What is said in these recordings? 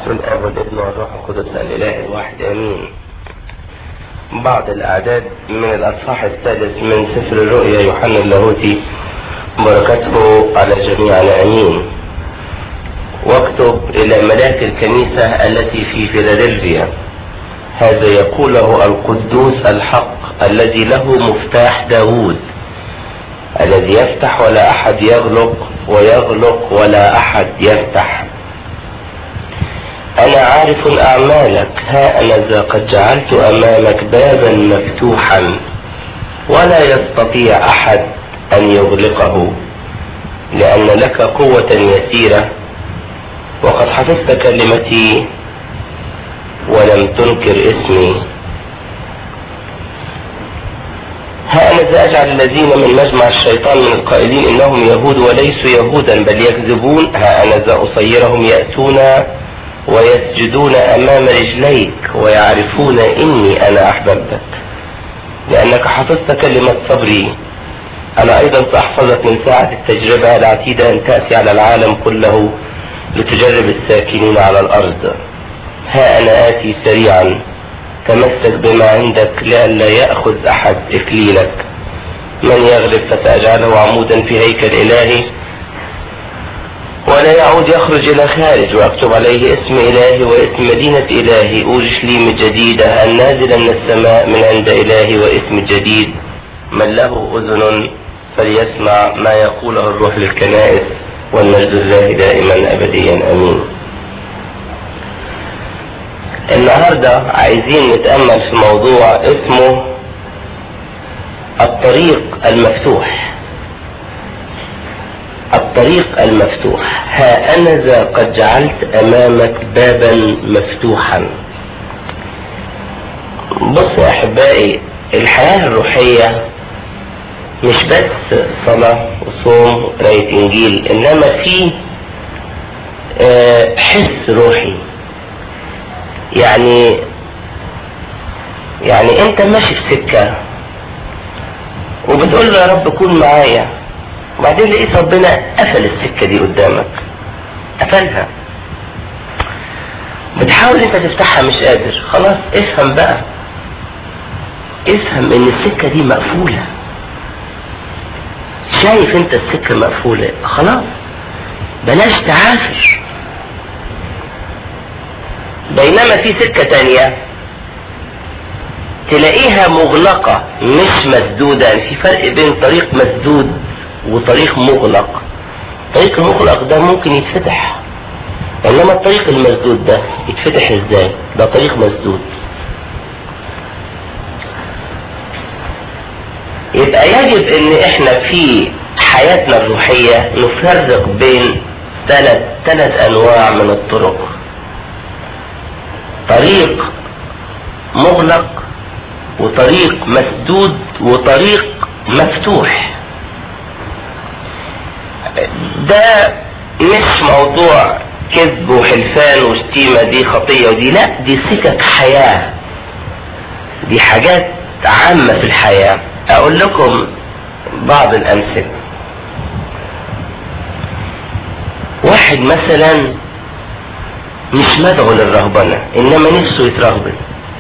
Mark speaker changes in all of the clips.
Speaker 1: باسم الاب والابن والروح القدس الاله الواحد امين. بعض الاعداد من الاصحاح السادس من سفر الرؤيا يوحنا اللاهوتي، بركته على جميعنا امين. واكتب الى ملاك الكنيسة التي في فيلادلفيا، هذا يقوله القدوس الحق الذي له مفتاح داود، الذي يفتح ولا احد يغلق، ويغلق ولا احد يفتح. انا عارف اعمالك، ها انا ذا قد جعلت امامك بابا مفتوحا ولا يستطيع احد ان يغلقه، لان لك قوة يسيرة، وقد حفظت كلمتي ولم تنكر اسمي. ها انا ذا اجعل الذين من مجمع الشيطان من القائلين انهم يهود وليسوا يهودا بل يكذبون، ها انا ذا اصيرهم يأتون ويسجدون امام رجليك ويعرفون اني انا احببتك، لانك حفظت كلمة صبري. انا ايضا ساحفظك من ساعة التجربة العتيدة ان تأتي على العالم كله لتجرب الساكنين على الارض. ها انا اتي سريعا، تمسك بما عندك لئلا يأخذ احد اكليلك. من يغلب فسأجعله عمودا في هيكل الهي ولا يعود يخرج الى خارج، واكتب عليه اسم الهي واسم مدينة الهي اورشليم الجديدة النازلة من السماء من عند الهي، واسم جديد. من له اذن فليسمع ما يقوله الروح للكنائس، والمجد لله دائما ابديا امين. النهاردة عايزين نتأمل في موضوع اسمه الطريق المفتوح. الطريق المفتوح، ها أنا ذا قد جعلت أمامك بابا مفتوحا. بص يا أحبائي، الحياة الروحية مش بس صلاة وصوم وقراية إنجيل، إنما في حس روحي. يعني أنت ماشي في سكة وبتقول له يا رب كون معايا، وبعدين لقيت ربنا قفل السكة دي قدامك، قفلها. بتحاول انت تفتحها مش قادر، خلاص افهم بقى، افهم ان السكة دي مقفولة. شايف انت السكة مقفولة، خلاص بلاش تعافر. بينما في سكة تانية تلاقيها مغلقة مش مسدودة. في فرق بين طريق مسدود وطريق مغلق. الطريق المغلق ده ممكن يتفتح، انما الطريق المسدود ده يتفتح ازاي؟ ده طريق مسدود. يبقى يجب ان احنا في حياتنا الروحية نفرق بين ثلاث انواع من الطرق: طريق مغلق، وطريق مسدود، وطريق مفتوح. ده مش موضوع كذب وحلفان وشتيمة، دي خطية ودي لا، دي سكك حياة، دي حاجات عامة في الحياة. اقول لكم بعض الامثلة. واحد مثلا مش مدعو للرهبنة انما نفسه يترهبن،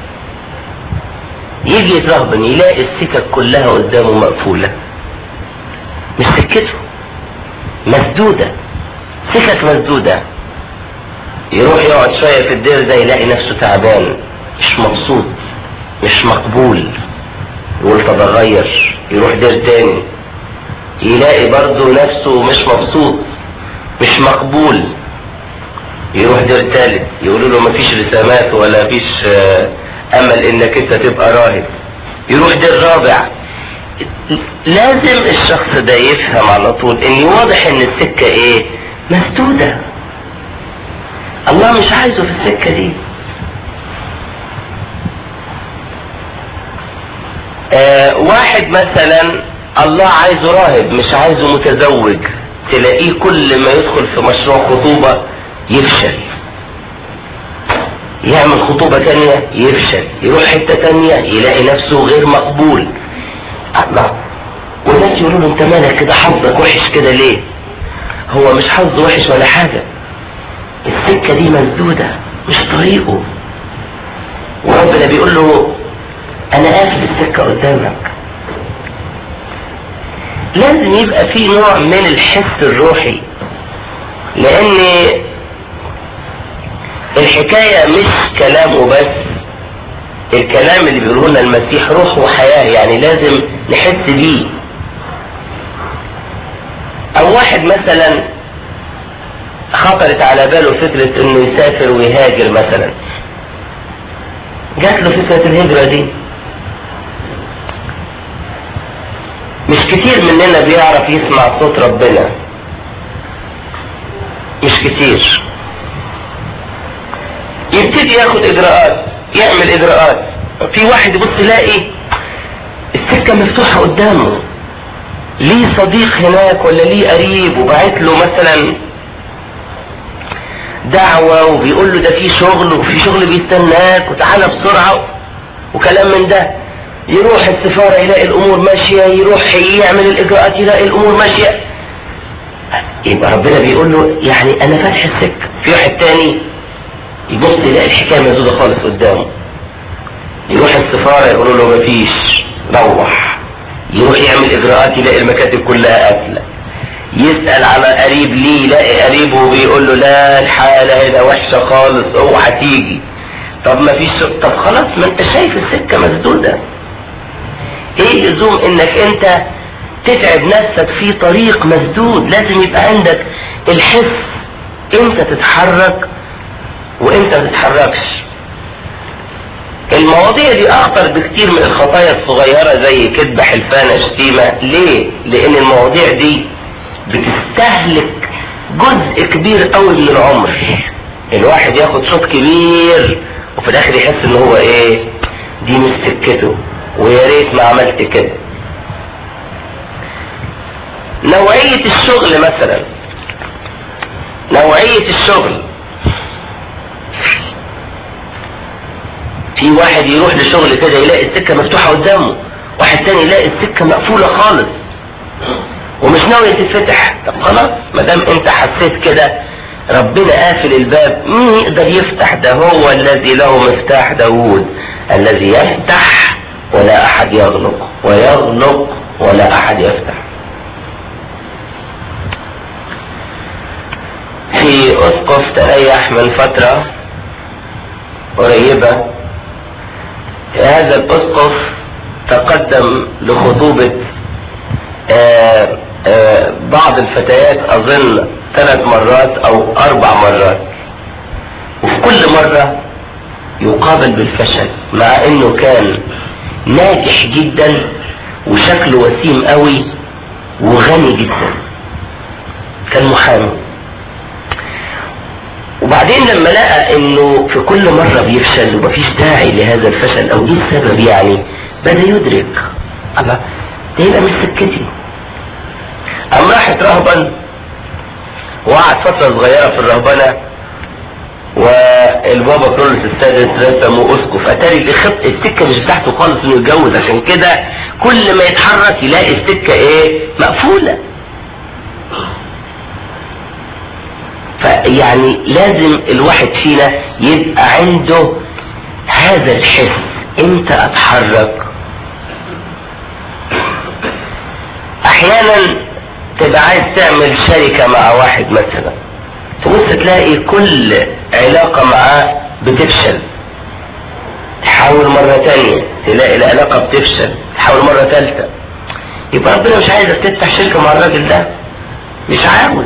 Speaker 1: يجي يترهبن يلاقي السكك كلها قدامه مقفولة، مش سكته، مسدودة، سكك مسدودة. يروح يقعد شوية في الدير ده يلاقي نفسه تعبان، مش مبسوط، مش مقبول، يقول طب اغير. يروح دير تاني يلاقي برضه نفسه مش مبسوط، مش مقبول، يروح دير تالت يقولوا له مفيش رسامات ولا فيش امل انك انت تبقى راهب، يروح دير رابع. لازم الشخص ده يفهم على طول ان واضح ان السكة ايه؟ مسدودة. الله مش عايزه في السكة دي. واحد مثلا الله عايزه راهب مش عايزه متزوج، تلاقيه كل ما يدخل في مشروع خطوبة يفشل، يعمل خطوبة تانية يفشل، يروح حتة تانية يلاقي نفسه غير مقبول. الله، والناس يقولوا له انت مالك كده، حظك وحش كده ليه؟ هو مش حظ وحش ولا حاجة، السكة دي مسدودة. مش طريقه، وربنا بيقول له انا قافل السكة قدامك. لازم يبقى في نوع من الحس الروحي، لان الحكاية مش كلام وبس، الكلام اللي بيقوله لنا المسيح روح وحياة، يعني لازم نحس بيه. او واحد مثلا خطرت على باله فكرة انه يسافر ويهاجر مثلا، جات له فكرة الهجرة دي. مش كتير مننا بيعرف يسمع صوت ربنا، مش كتير. يبتدي ياخد اجراءات، يعمل اجراءات. في واحد يبص يلاقي السكة مفتوحة قدامه، ليه صديق هناك ولا ليه قريب وبعت له مثلا دعوة وبيقول له ده في شغل وفي شغل بيستناك وتعالى بسرعة وكلام من ده. يروح السفارة يلاقي الامور ماشية، يروح يعمل الاجراءات يلاقي الامور ماشية. يبقى ربنا بيقول له يعني انا فاتح السكة. في واحد تاني يبص يلاقي الحكاية مسدودة خالص قدامه، يروح السفارة يقولوا له مفيش روح. يروح يعمل اجراءات يلاقي المكاتب كلها قافلة. يسأل على قريب ليه يلاقي قريبه بيقول له لا الحالة هنا وحشة خالص اوعى تيجي. طب مفيش، طب خلاص ما انت شايف السكة مسدودة، ايه لزوم انك انت تتعب نفسك في طريق مسدود؟ لازم يبقى عندك الحس انت تتحرك وانت ما تتحركش. المواضيع دي اخطر بكتير من الخطايا الصغيرة زي كذبة حلفانة شتيمة. ليه؟ لان المواضيع دي بتستهلك جزء كبير قوي من العمر. الواحد ياخد شوط كبير وفي الاخر يحس ان هو ايه، دي مش سكته ويا ريت ما عملت كده. نوعية الشغل مثلا، نوعية الشغل، في واحد يروح لشغل كده يلاقي السكة مفتوحة قدامه، واحد تاني يلاقي السكة مقفولة خالص ومش ناوية تتفتح. طب خلاص ما دام انت حسيت كده ربنا قافل الباب، مين يقدر يفتح؟ ده هو الذي له مفتاح داوود، الذي يفتح ولا احد يغلق ويغلق ولا احد يفتح. في اسقف تريح من فترة قريبة، هذا الاسقف تقدم لخطوبة بعض الفتيات اظن 3 مرات او 4 مرات، وفي كل مرة يقابل بالفشل مع انه كان ناجح جدا وشكله وسيم قوي وغني جدا، كان محامي. وبعدين لما لقى انه في كل مرة بيفشل ومفيش داعي لهذا الفشل او ايه السبب يعني، بدأ يدرك الله ده يبقى مش سكتي. قام راح اترهبن وقعد فترة صغيرة في الرهبنة، والبابا كرولوس السادس رسمه اسقف. اتاري السكة مش بتاعته خالص انه يتجوز، عشان كده كل ما يتحرك يلاقي السكة ايه، مقفولة. فيعني لازم الواحد فينا يبقى عنده هذا الحس، امتى اتحرك. احيانا تبقى عايز تعمل شركة مع واحد مثلا، تبص تلاقي كل علاقة معاه بتفشل، تحاول مرة تانية تلاقي العلاقة بتفشل، تحاول مرة ثالثة. يبقى ربنا مش عايزك تفتح شركة مع الراجل ده، مش عاوز.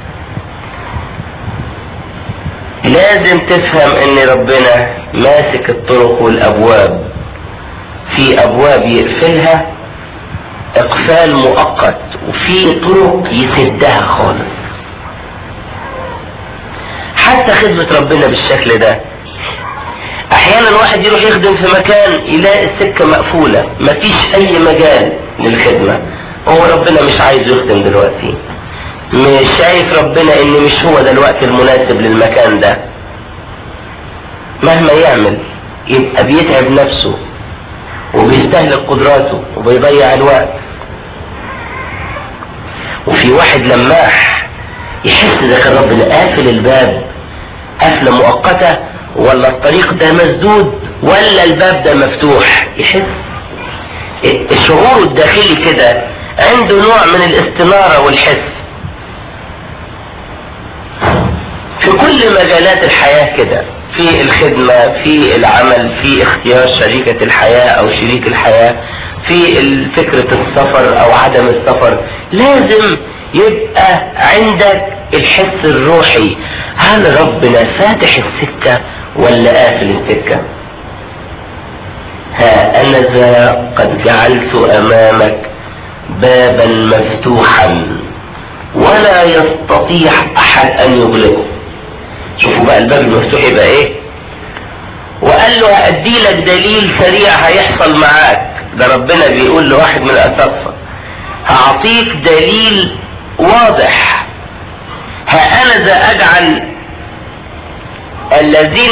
Speaker 1: لازم تفهم ان ربنا ماسك الطرق والابواب، في ابواب يقفلها اقفال مؤقت وفي طرق يسدها خالص. حتى خدمة ربنا بالشكل ده، احيانا واحد يروح يخدم في مكان يلاقي السكة مقفولة، مفيش اي مجال للخدمة. هو ربنا مش عايز يخدم دلوقتي، مش شايف ربنا ان مش هو ده الوقت المناسب للمكان ده. مهما يعمل يبقى بيتعب نفسه وبيستهلك قدراته وبيضيع الوقت. وفي واحد لماح يحس اذا كان ربنا قافل الباب قفلة مؤقتة ولا الطريق ده مسدود ولا الباب ده مفتوح. يحس الشعور الداخلي كده، عنده نوع من الاستنارة والحس في كل مجالات الحياة كده، في الخدمة، في العمل، في اختيار شريكة الحياة او شريك الحياة، في فكرة السفر او عدم السفر. لازم يبقى عندك الحس الروحي، هل ربنا فاتح السكة ولا قافل السكة؟ ها أنا ذا قد جعلت أمامك بابا مفتوحا ولا يستطيع أحد أن يغلقه. شوفوا بقى الباب المفتوح يبقى إيه؟ وقال له هأدي لك دليل سريع هيحصل معاك. ده ربنا بيقول لواحد من الأساقفة هأعطيك دليل واضح. ها أنا ذا أجعل الذين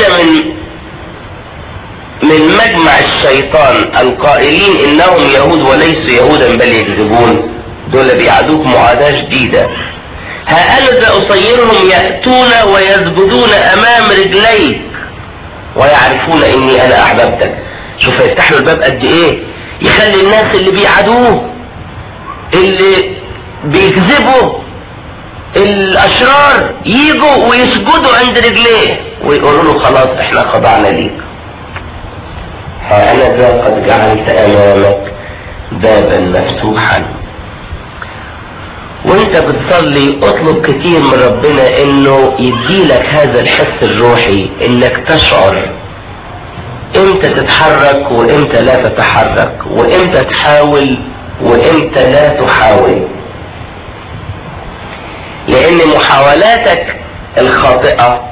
Speaker 1: من مجمع الشيطان القائلين انهم يهود وليسوا يهودا بل يكذبون، دول بيعادوك معاداة جديدة. ها انا ذا اصيرهم يأتون ويسجدون امام رجليك ويعرفون اني انا احببتك. شوف يفتح له الباب قد ايه، يخلي الناس اللي بيعادوه اللي بيكذبوا الاشرار يجوا ويسجدوا عند رجليه ويقولوا له خلاص احنا خضعنا ليك. ها انا ذا قد جعلت امامك بابا مفتوحا. وانت بتصلي اطلب كتير من ربنا انه يديلك هذا الحس الروحي، انك تشعر امتى تتحرك وامتى لا تتحرك، وامتى تحاول وامتى لا تحاول. لان محاولاتك الخاطئة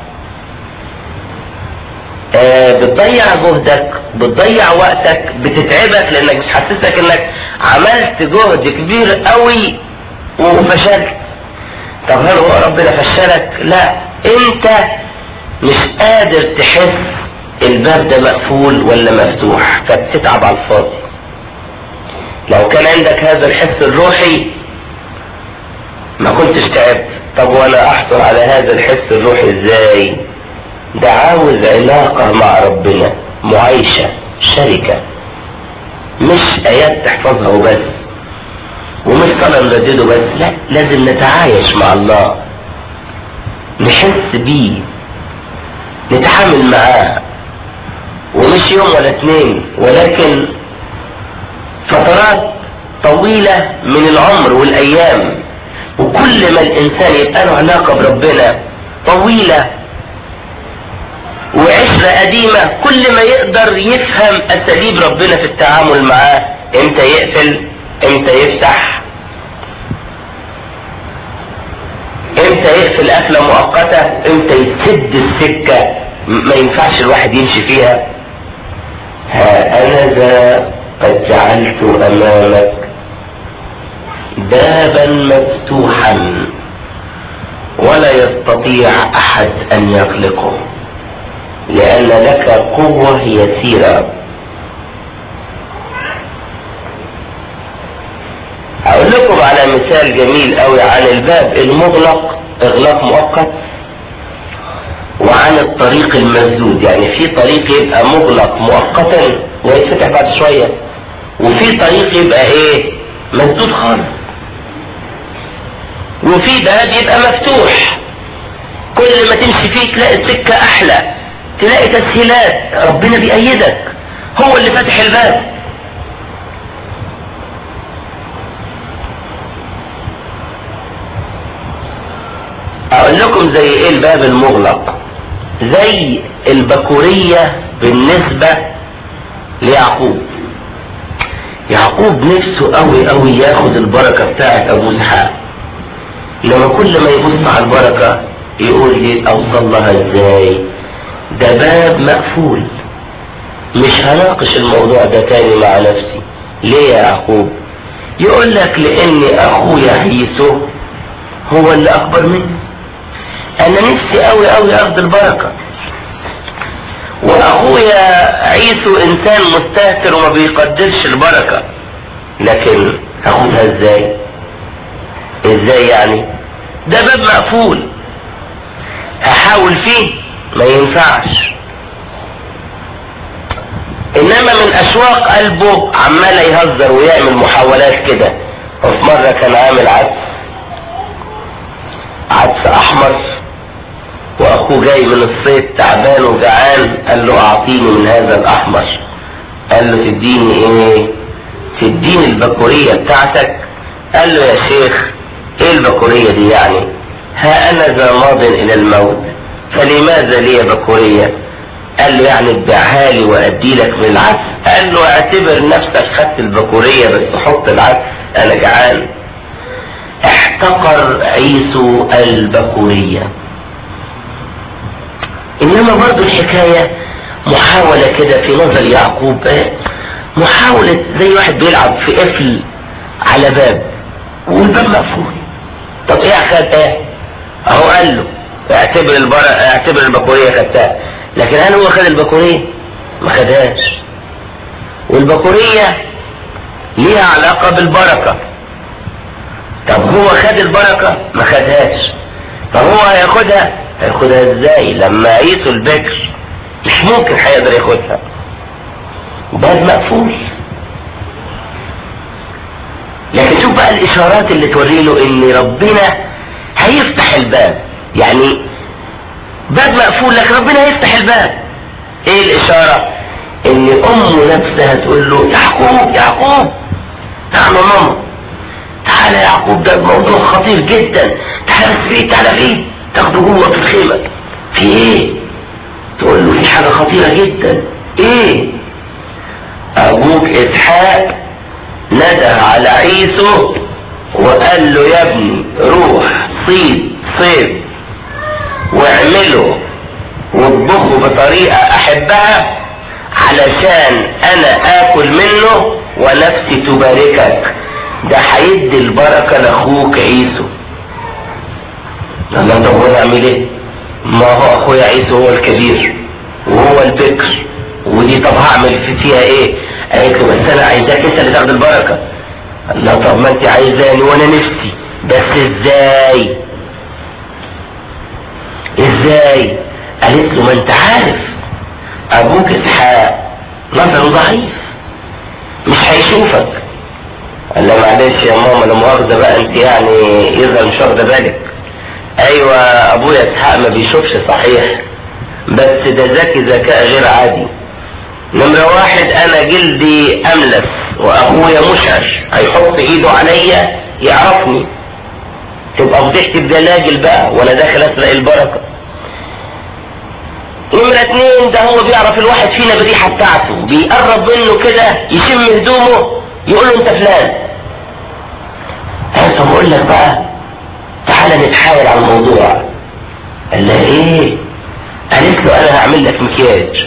Speaker 1: بتضيع جهدك، بتضيع وقتك، بتتعبك، لانك بتحسسك انك عملت جهد كبير قوي وفشلت. طب هل هو ربنا فشلك؟ لا، انت مش قادر تحس الباب ده مقفول ولا مفتوح، فبتتعب على الفاضي. لو كان عندك هذا الحس الروحي ما كنتش تعبت. طب وانا احصل على هذا الحس الروحي ازاي؟ ده عاوز علاقة مع ربنا، معايشة، شركة، مش ايات تحفظها وبس، ومش صلاة نردده بس، لا، لازم نتعايش مع الله، نحس بيه، نتعامل معاه، ومش يوم ولا اتنين، ولكن فترات طويلة من العمر والايام. وكل ما الانسان يبقى له علاقة بربنا طويلة وعشرة قديمة، كل ما يقدر يفهم اساليب ربنا في التعامل معاه، امتى يقفل، امتى يفتح، امتى يقفل قفلة مؤقتة، امتى يسد السكة ما ينفعش الواحد يمشي فيها. ها انا ذا قد جعلت امامك بابا مفتوحا ولا يستطيع احد ان يغلقه لان لك قوة يسيرة. هقول لكم على مثال جميل قوي عن الباب المغلق اغلاق مؤقت، وعن الطريق المسدود. يعني في طريق يبقى مغلق مؤقتا ويتفتح بعد شوية، وفي طريق يبقى ايه مسدود خالص، وفي باب يبقى مفتوح كل ما تمشي فيه تلاقي السكة احلى، تلاقي تسهيلات، ربنا بيأيدك، هو اللي فاتح الباب. اقول لكم زي ايه الباب المغلق؟ زي البكورية بالنسبة ليعقوب. يعقوب نفسه قوي قوي ياخد البركة بتاعت ابو اسحاق، لما كل ما يبص على البركة يقول لي اوصل لها ازاي؟ ده باب مقفول، مش هناقش الموضوع ده تاني مع نفسي. ليه يا يعقوب؟ يقول لك لان اخويا عيسو هو اللي اكبر مني، انا نفسي قوي قوي اخد البركة، واخويا عيسو انسان مستهتر وما بيقدرش البركة، لكن اخدها ازاي؟ ازاي يعني؟ ده باب مقفول، احاول فيه ما ينفعش، انما من اشواق قلبه عمال يهزر ويعمل محاولات كده. وفي مرة كان عامل عدس احمر، واخوه جاي من الصيد تعبان وجعان، قال له اعطيني من هذا الاحمر. قال له تديني ايه؟ تديني البكورية بتاعتك. قال له يا شيخ ايه البكورية دي يعني؟ ها انا ذا ماض الى الموت فلماذا لي بكورية؟ قال له يعني تبيعها لي وادي لك من العدس. قال له اعتبر نفسك خدت البكورية بس حط العدس انا جعان. احتقر عيسو البكورية. انما برضو الحكاية محاولة كده في نظر يعقوب، محاولة زي واحد بيلعب في قفل على باب والباب مقفول. طب ايه اخد ايه؟ اهو قال له اعتبر البكورية خدتها، لكن هل هو خد البكورية؟ ما خدهاش. والبكورية ليها علاقة بالبركة. طب هو خد البركة؟ ما خدهاش. طب هو هياخدها ازاي لما عيسو البكر مش ممكن هيقدر ياخدها؟ باب مقفول. لكن شوف بقى الاشارات اللي توري له ان ربنا هيفتح الباب. يعني باب مقفول لكن ربنا هيفتح الباب. ايه الاشارة؟ ان امه نفسها تقول له يعقوب نعم ماما تعالى يا يعقوب، ده موضوع خطير جدا، تعالى فيه تاخده جوه في الخيمة. في ايه؟ تقول له في حاجة خطيرة جدا. ايه؟ ابوك اسحاق ندى على عيسو وقال له يا ابني روح صيد واعمله واطبخه بطريقة احبها علشان انا اكل منه ونفسي تباركك. ده هيدي البركة لاخوك عيسو. الله، طب هو يعمل ايه؟ ما هو اخويا عيسو هو الكبير وهو البكر، ودي طب هعمل فيها ايه؟ قالت له بس انا عايزاك انت اللي تاخد البركة. الله، طب ما انت عايزاني وانا نفسي، بس ازاي؟ قالت له ما انت عارف ابوك اسحاق نظره ضعيف مش هيشوفك. قال له معلش يا ماما لا مؤاخذة بقى، انت يعني اذا مش واخده بالك. ايوه ابويا اسحاق ما بيشوفش صحيح، بس ده ذكي ذكاء غير عادي. نمرة واحد انا جلدي املس واخويا مشعر، هيحط ايده عليا يعرفني، تبقى فضحتي بجلاجل بقى وانا داخل اسرق البركة. نمرة اتنين ده هو بيعرف الواحد فينا بالريحة بتاعته، بيقرب منه كده يشم هدومه يقول له انت فلان. طب اقول لك بقى تعالى نتحايل على الموضوع. قال لها ايه؟ قالت له انا هعمل لك مكياج.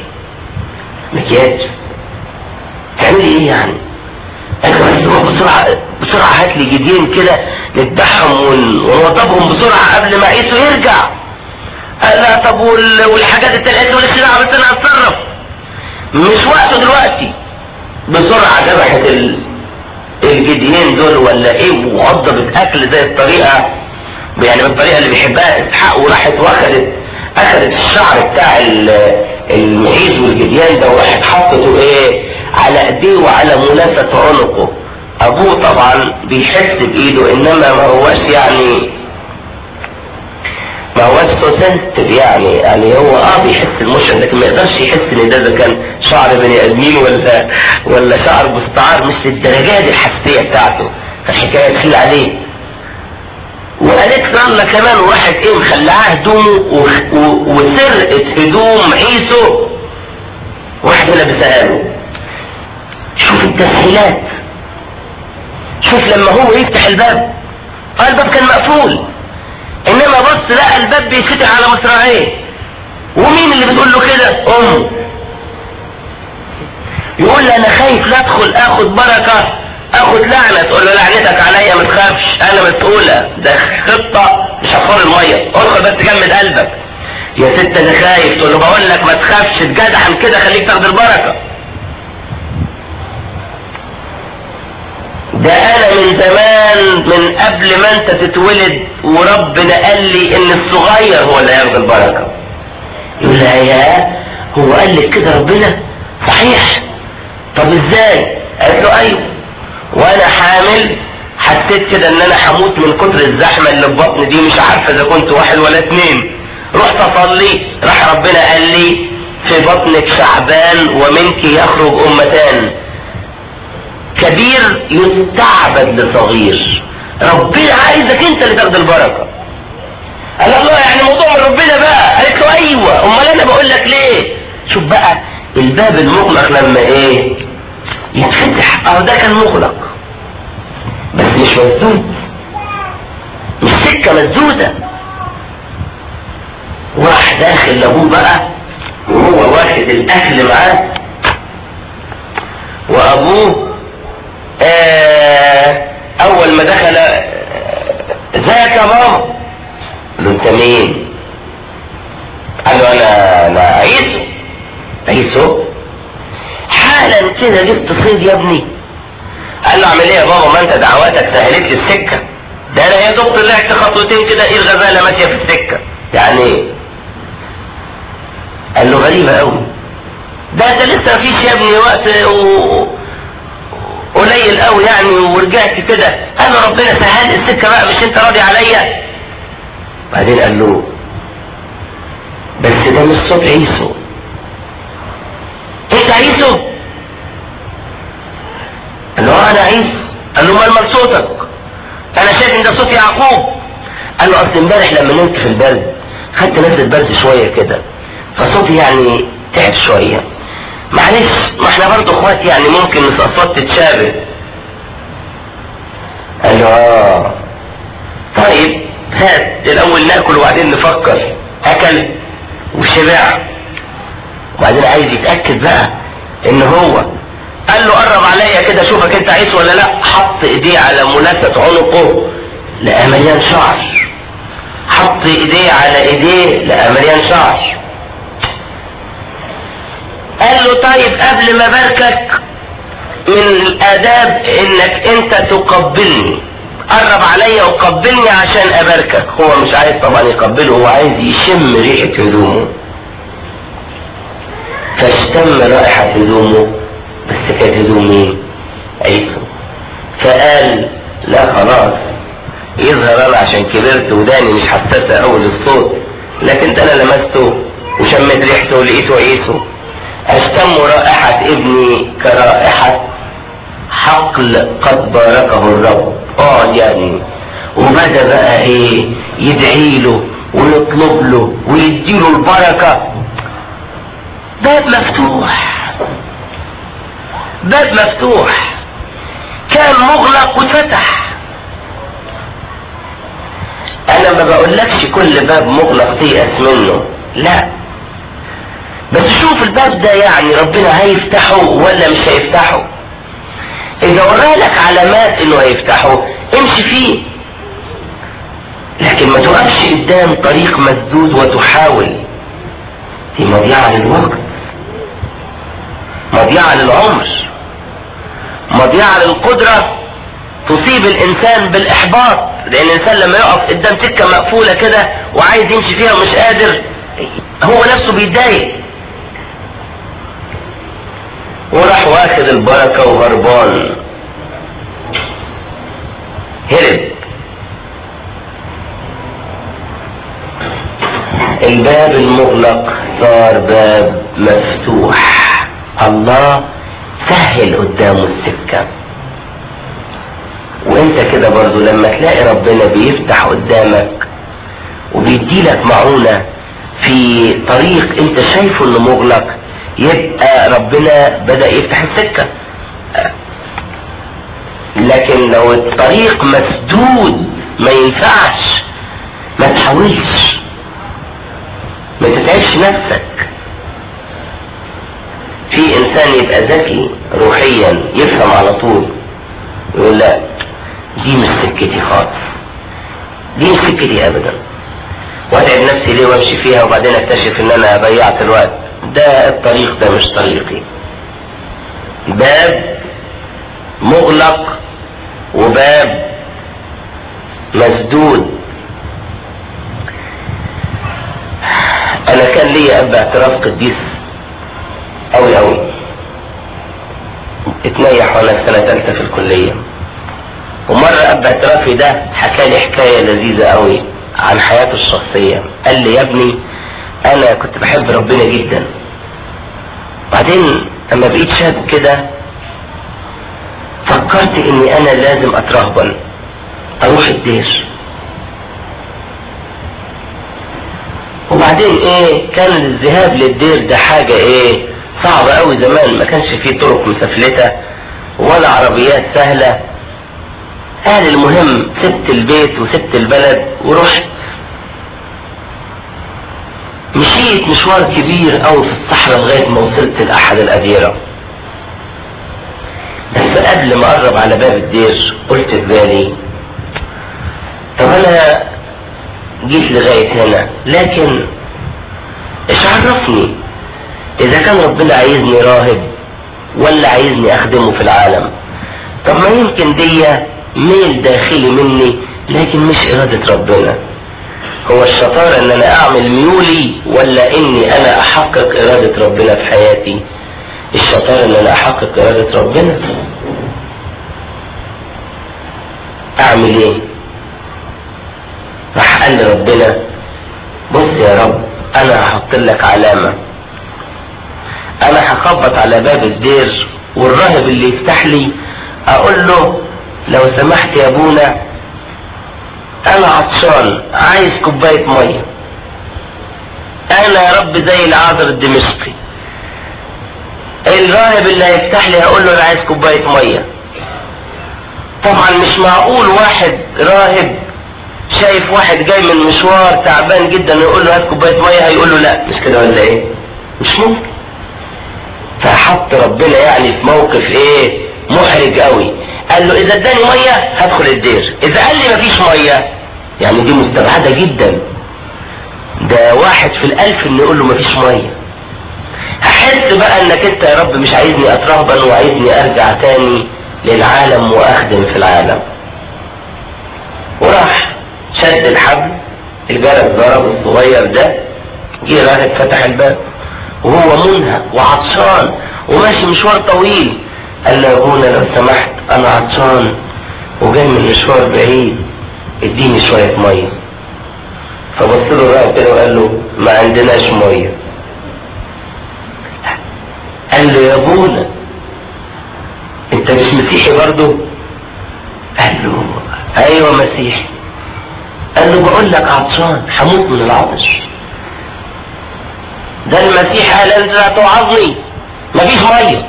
Speaker 1: تعملي ايه يعني؟ قال له بسرعة هات لي جديين كده نذبحهم ونوضبهم بسرعة قبل ما عيسو يرجع. قال لا طب والحاجات التلاتة والاشياء عملت انا اتصرف، مش وقته دلوقتي. بسرعة ذبحت الجديين دول ولا ايه، ووضبت اكل زي الطريقة يعني بالطريقة اللي بيحبها اسحاق، وراحت اخذت الشعر بتاع المعيز والجديان ده وراحت حطته ايه على ايديه وعلى ملافة عنقه. ابوه طبعا بيحس بايده، انما ما هوش سنسيتيف يعني هو بيحس المشعر، لكن ما يقدرش يحس ان ده كان شعر بني ادمين ولا شعر مستعار، مش للدرجات الحساسيه بتاعته، فالحكايه تخيل عليه. وقالت له الله كمان، وراحت مخلعاه هدومه وسرقت هدوم عيسو واحده لابسها له. شوف التسهيلات، شوف لما هو يفتح الباب الباب كان مقفول، انما بص لقى الباب بيتفتح على مصراعيه. ومين اللي بتقول له كده؟ امه. يقول لي انا خايف لا ادخل اخد بركه اخد لعنه. تقول له لعنتك عليا ما تخافش انا مسؤوله، ده خطه مش هتخور الميه، ادخل بس جمد قلبك. يا ست انا خايف. تقول له بقول لك ما تخافش، اتجدعن كده خليك تاخد البركه. ده انا من زمان من قبل ما انت تتولد وربنا قال لي ان الصغير هو اللي هياخد البركه. يقول لها يا هو قال لك كده ربنا؟ صحيح طب ازاي؟ قالت له ايوه، وانا حامل حسيت كده ان انا هموت من كتر الزحمه اللي في بطني دي، مش عارفه اذا كنت واحد ولا اتنين. رحت اصلي، راح ربنا قال لي في بطنك شعبان ومنك يخرج امتان، كبير يستعبد لصغير. ربنا عايزك انت اللي تاخد البركه. قال الله يعني موضوع من ربنا بقى؟ قالت له ايوه، امال انا بقول لك ليه؟ شوف بقى الباب المغلق لما ايه يتفتح، اهو ده كان مغلق بس مش مسدود، مش سكه مسدوده. وراح داخل لابوه بقى وهو واخد الاكل معاه، وابوه اول ما دخل ازيك يا ماما؟ قال له انت مين؟ قال له انا عيسو. عيسو؟ حالا كده جبت صيد يا ابني. قال له اعمل ايه يا بابا؟ ما انت دعواتك سهلت لي السكه، ده انا يا دوب طلعت خطوتين كده ايه الغزاله ماشيه في السكه. يعني ايه؟ قال له غريبه قوي، ده لسه مفيش يا ابني وقت قليل قوي يعني ورجعت كده. قال له ربنا سهل السكه بقى، مش انت راضي عليا؟ بعدين قال له بس ده مش صوت عيسو. انت عيسو؟ قال له انا عيسو. قال له مال صوتك؟ انا شايف ان ده صوت يعقوب. قال له اصل امبارح لما نمت في البرد خدت نزله برد شويه كده، فصوتي يعني تعب شويه، معلش ما احنا برضه اخوات يعني ممكن الاصوات تتشابه. قال له طيب هات الاول ناكل وبعدين نفكر. اكل وشبع، وبعدين عايز يتاكد بقى ان هو. قال له قرب عليا كده اشوفك انت عايز ولا لا. حط ايديه على ملافه عنقه لقى مليان شعر، حط ايديه على ايديه لقى مليان شعر. قال له طيب قبل ما باركك من الاداب انك انت تقبلني، قرب عليا وقبلني عشان اباركك. هو مش عايز طبعا يقبله، هو عايز يشم ريحه هدومه، فاشتم رائحه هدومه، بس كانت هدوم مين؟ عيسو. فقال لا خلاص، يظهر انا عشان كبرت وداني مش حساسه اول الصوت، لكن ده انا لمسته وشمت ريحته ولقيته عيسو. اشتم رائحة ابني كرائحة حقل قد باركه الرب. يعني وبدأ بقى ايه يدعي له ويطلب له ويديله البركة. باب مفتوح، باب مفتوح كان مغلق واتفتح. انا ما بقولكش كل باب مغلق تيأس منه، لا، بس شوف الباب ده يعني ربنا هيفتحه ولا مش هيفتحه. اذا ورالك علامات انه هيفتحه امشي فيه، لكن ما تقفش قدام طريق مسدود وتحاول. دي مضيعة للوقت، مضيعة للعمر، مضيعة للقدرة، تصيب الانسان بالاحباط. لان الانسان لما يقف قدام سكة مقفولة كده وعايز يمشي فيها ومش قادر، هو نفسه بيتضايق. وراح واخد البركة وهربان، هرب. الباب المغلق صار باب مفتوح. الله سهل قدامه السكة. وانت كده برضو لما تلاقي ربنا بيفتح قدامك وبيديلك معونة في طريق انت شايفه انه مغلق، يبقى ربنا بدأ يفتح السكة. لكن لو الطريق مسدود ما ينفعش، ما تحاولش، ما تتعبش نفسك. في انسان يبقى ذكي روحيا يفهم على طول، يقول لا دي مش سكتي خالص، دي مش سكتي ابدا، واتعب نفسي ليه وامشي فيها وبعدين اكتشف ان انا ضيعت الوقت. ده الطريق ده مش طريقي. باب مغلق وباب مسدود. انا كان لي اب اعتراف قديس اوي اوي، اتنيح وانا في سنة تالتة في الكلية. ومرة اب اعترافي ده حكالي حكاية لذيذة قوي عن حياته الشخصية. قال لي: يا ابني انا كنت بحب ربنا جدا، بعدين لما بقيت شاب كده فكرت اني انا لازم اترهبن، اروح الدير. وبعدين كان الذهاب للدير ده حاجة صعبة قوي. زمان ما كانش فيه طرق مسفلتة ولا عربيات سهلة. قال المهم سبت البيت وسبت البلد ورحت. مشيت مشوار كبير قوي في الصحراء لغاية ما وصلت لأحد الأديرة. بس قبل ما اقرب على باب الدير قلت في بالي: طب انا جيت لغاية هنا، لكن ايش عرفني اذا كان ربنا عايزني راهب ولا عايزني اخدمه في العالم؟ طب ما يمكن دي ميل داخلي مني لكن مش ارادة ربنا. هو الشطارة ان انا اعمل ميولي ولا اني انا احقق ارادة ربنا في حياتي؟ الشطارة ان انا احقق ارادة ربنا. اعمل ايه؟ راح قال لي ربنا: بص يا رب، انا هحط لك علامة. انا هخبط على باب الدير والراهب اللي يفتح لي اقول له: لو سمحت يا ابونا انا عطشان عايز كوباية مية. انا يا رب زي العذر الدمشقي. الراهب اللي هيفتح لي هقول له: انا عايز كوباية مية. طبعا مش معقول واحد راهب شايف واحد جاي من مشوار تعبان جدا يقول له: هات كوباية مية، هيقول له لا. مش كده ولا ايه؟ مش ممكن. فحط ربنا يعني في موقف محرج قوي. قال له: اذا اداني مية هدخل الدير، اذا قال لي مفيش مية يعني دي مستبعدة جدا. ده واحد في الالف ان يقول له مفيش مية. هحس بقى انك انت يا رب مش عايزني اترهبن وعايزني ارجع تاني للعالم واخدم في العالم. وراح شد الحبل، الجرس ضرب الصغير ده، جه راهب فتح الباب وهو منهك وعطشان وماشي مشوار طويل. قال له: يا ابونا لو سمحت انا عطشان وجاي من مشوار بعيد، اديني شوية مية. فبص له الراهب كده وقال له: ما عندناش مية. قال له: يا ابونا انت مش مسيحي برضه؟ قال له: ايوه مسيحي. قال له: بقول لك عطشان هموت من العطش. ده المسيح قال: انت لا توعظني، مفيش ميه،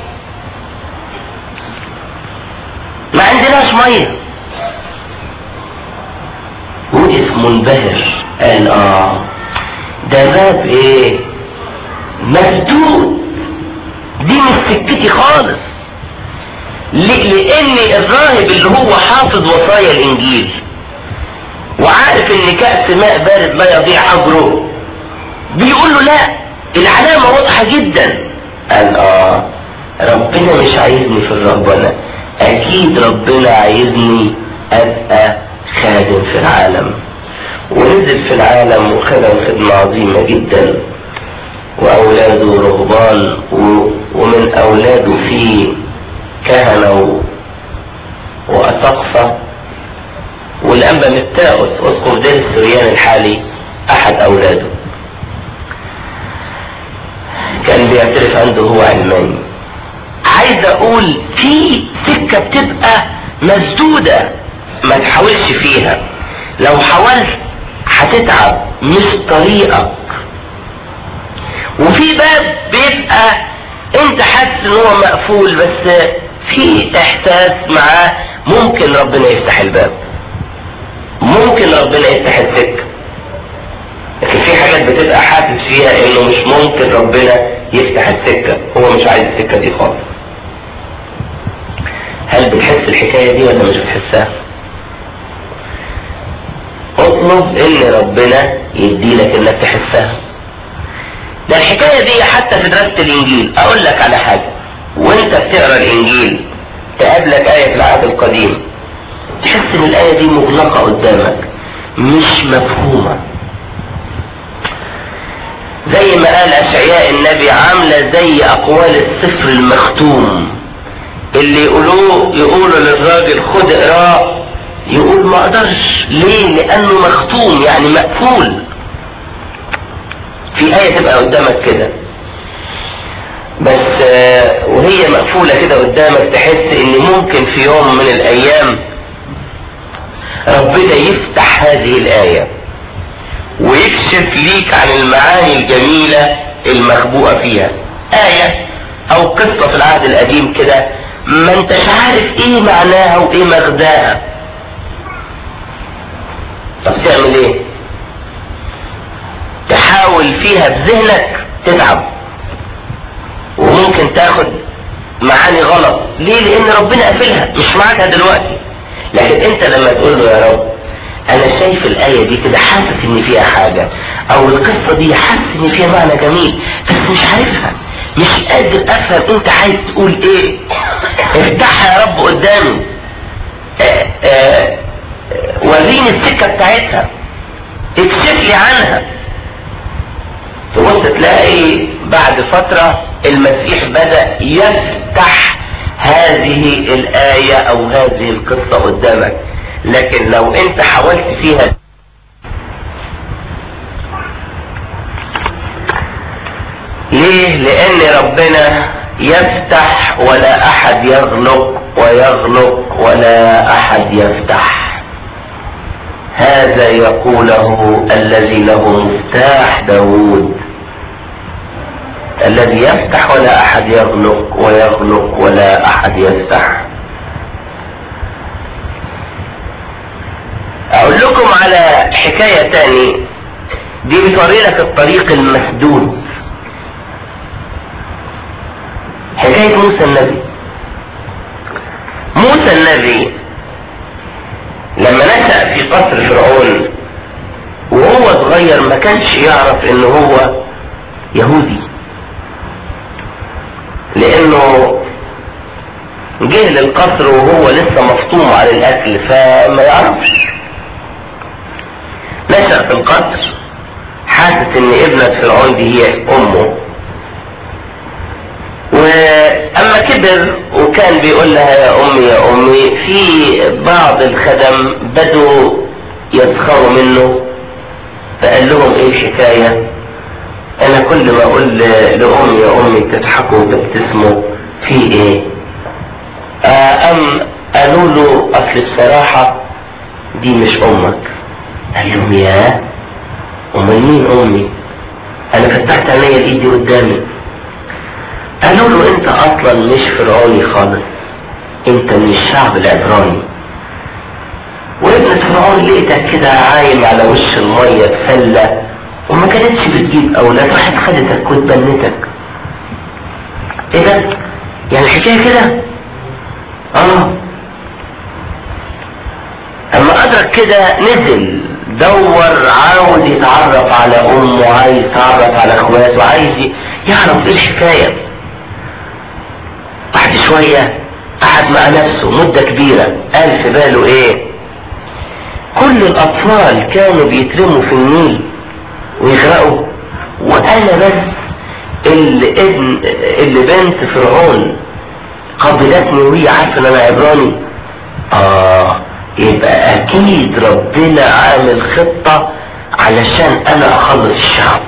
Speaker 1: ما عندناش ميه. وقف منبهر قال: ده باب مسدود، دي مش سكتي خالص. لان الراهب اللي هو حافظ وصايا الانجيل وعارف ان كأس ماء بارد لا يضيع اجره بيقول له: لا، العلامة واضحة جدا. قال: ربنا مش عايزني في الرهبنة، اكيد ربنا عايزني ابقى خادم في العالم. ونزل في العالم وخدم خدمة عظيمة جدا، واولاده رهبان، ومن اولاده في كهنة وأساقفة. والأنبا متاؤس أسقف دير السريان الحالي أحد أولاده كان بيعترف عنده هو علماني. عايز أقول في سكة بتبقى مسدودة ما تحاولش فيها، لو حاولت هتتعب مش طريقك. وفي باب بيبقى انت حاسس ان هو مقفول بس في احساس معاه ممكن ربنا يفتح الباب، ممكن ربنا يفتح السكة. لكن في حاجات بتبقى حاسس فيها انه مش ممكن ربنا يفتح السكة، هو مش عايز السكة دي خالص. هل بتحس الحكاية دي ولا مش بتحسها؟ اطلب ان ربنا يديلك انك تحسها. ده الحكاية دي حتى في دراسة الانجيل. اقول لك على حاجة، وانت بتقرأ الانجيل تقابلك آية في العهد القديم تحس ان الآية دي مغلقة قدامك مش مفهومة، زي ما قال أشعياء النبي عاملة زي أقوال السفر المختوم اللي يقولوا للراجل خد اقراه، يقول ما اقدرش. ليه؟ لانه مختوم، يعني مقفول. في آية تبقى قدامك كده بس وهي مقفولة كده قدامك، تحس ان ممكن في يوم من الايام ربنا يفتح هذه الآية ويكشف ليك عن المعاني الجميلة المخبوءة فيها. آية او قصة في العهد القديم كده ما انتش عارف ايه معناها وايه مغزاها. طب تعمل ايه؟ تحاول فيها بذهنك، تتعب وممكن تاخد معاني غلط. ليه؟ لان ربنا قافلها مش معاك دلوقتي. لكن انت لما تقول له يا رب انا شايف الآية دي كده، حاسس ان فيها حاجة، او القصة دي حاسس ان فيها معنى جميل بس مش عارفها، مش قادر افهم انت عايز تقول ايه، افتحها يا رب قدامي، وريني السكة بتاعتها، اكشف لي عنها. تبص تلاقي بعد فترة المسيح بدأ يفتح هذه الآية او هذه القصة قدامك. لكن لو انت حاولت فيها، ليه؟ لان ربنا يفتح ولا احد يغلق، ويغلق ولا احد يفتح. هذا يقوله الذي له مفتاح داود، الذي يفتح ولا احد يغلق، ويغلق ولا احد يفتح. اقول لكم على حكاية تاني دي بتوري لك الطريق المسدود. حكاية موسى النبي. موسى النبي لما نشأ في قصر فرعون وهو صغير ما كانش يعرف انه هو يهودي، لانه جه للقصر وهو لسه مفطوم على الاكل فما يعرفش. نشأ في القصر حاسس ان ابنة فرعون دي هي امه، واما كبر وكان بيقول لها يا امي يا امي، في بعض الخدم بدوا يسخروا منه، فقال لهم ايه الحكاية؟ انا كل ما اقول لامي يا امي تضحكوا وتبتسموا، في ايه؟ قالوا له اصل بصراحة دي مش امك. قال لهم يا امال مين امي؟ انا فتحت عينيا الايد قدامي. قالوا له انت اصلا مش فرعوني خالص، انت من الشعب العبراني، وابنة فرعون لقيتك كده عايم على وش المية بسلة وما كانتش بتجيب اولاد، راحت خدتك واتبنتك. ايه ده؟ يعني الحكاية كده؟ اما ادرك كده نزل دور، عاوز يتعرف على امه، عايز يتعرف على اخواته، عايز يعرف ايه الحكاية. بعد شوية قعد مع نفسه مدة كبيرة، قال في باله ايه؟ كل الاطفال كانوا بيترموا في النيل ويغرقوا، وانا بس اللي بنت فرعون قبلتني وهي عارفة ان انا عبراني. يبقى اكيد ربنا عامل خطة علشان انا اخلص الشعب.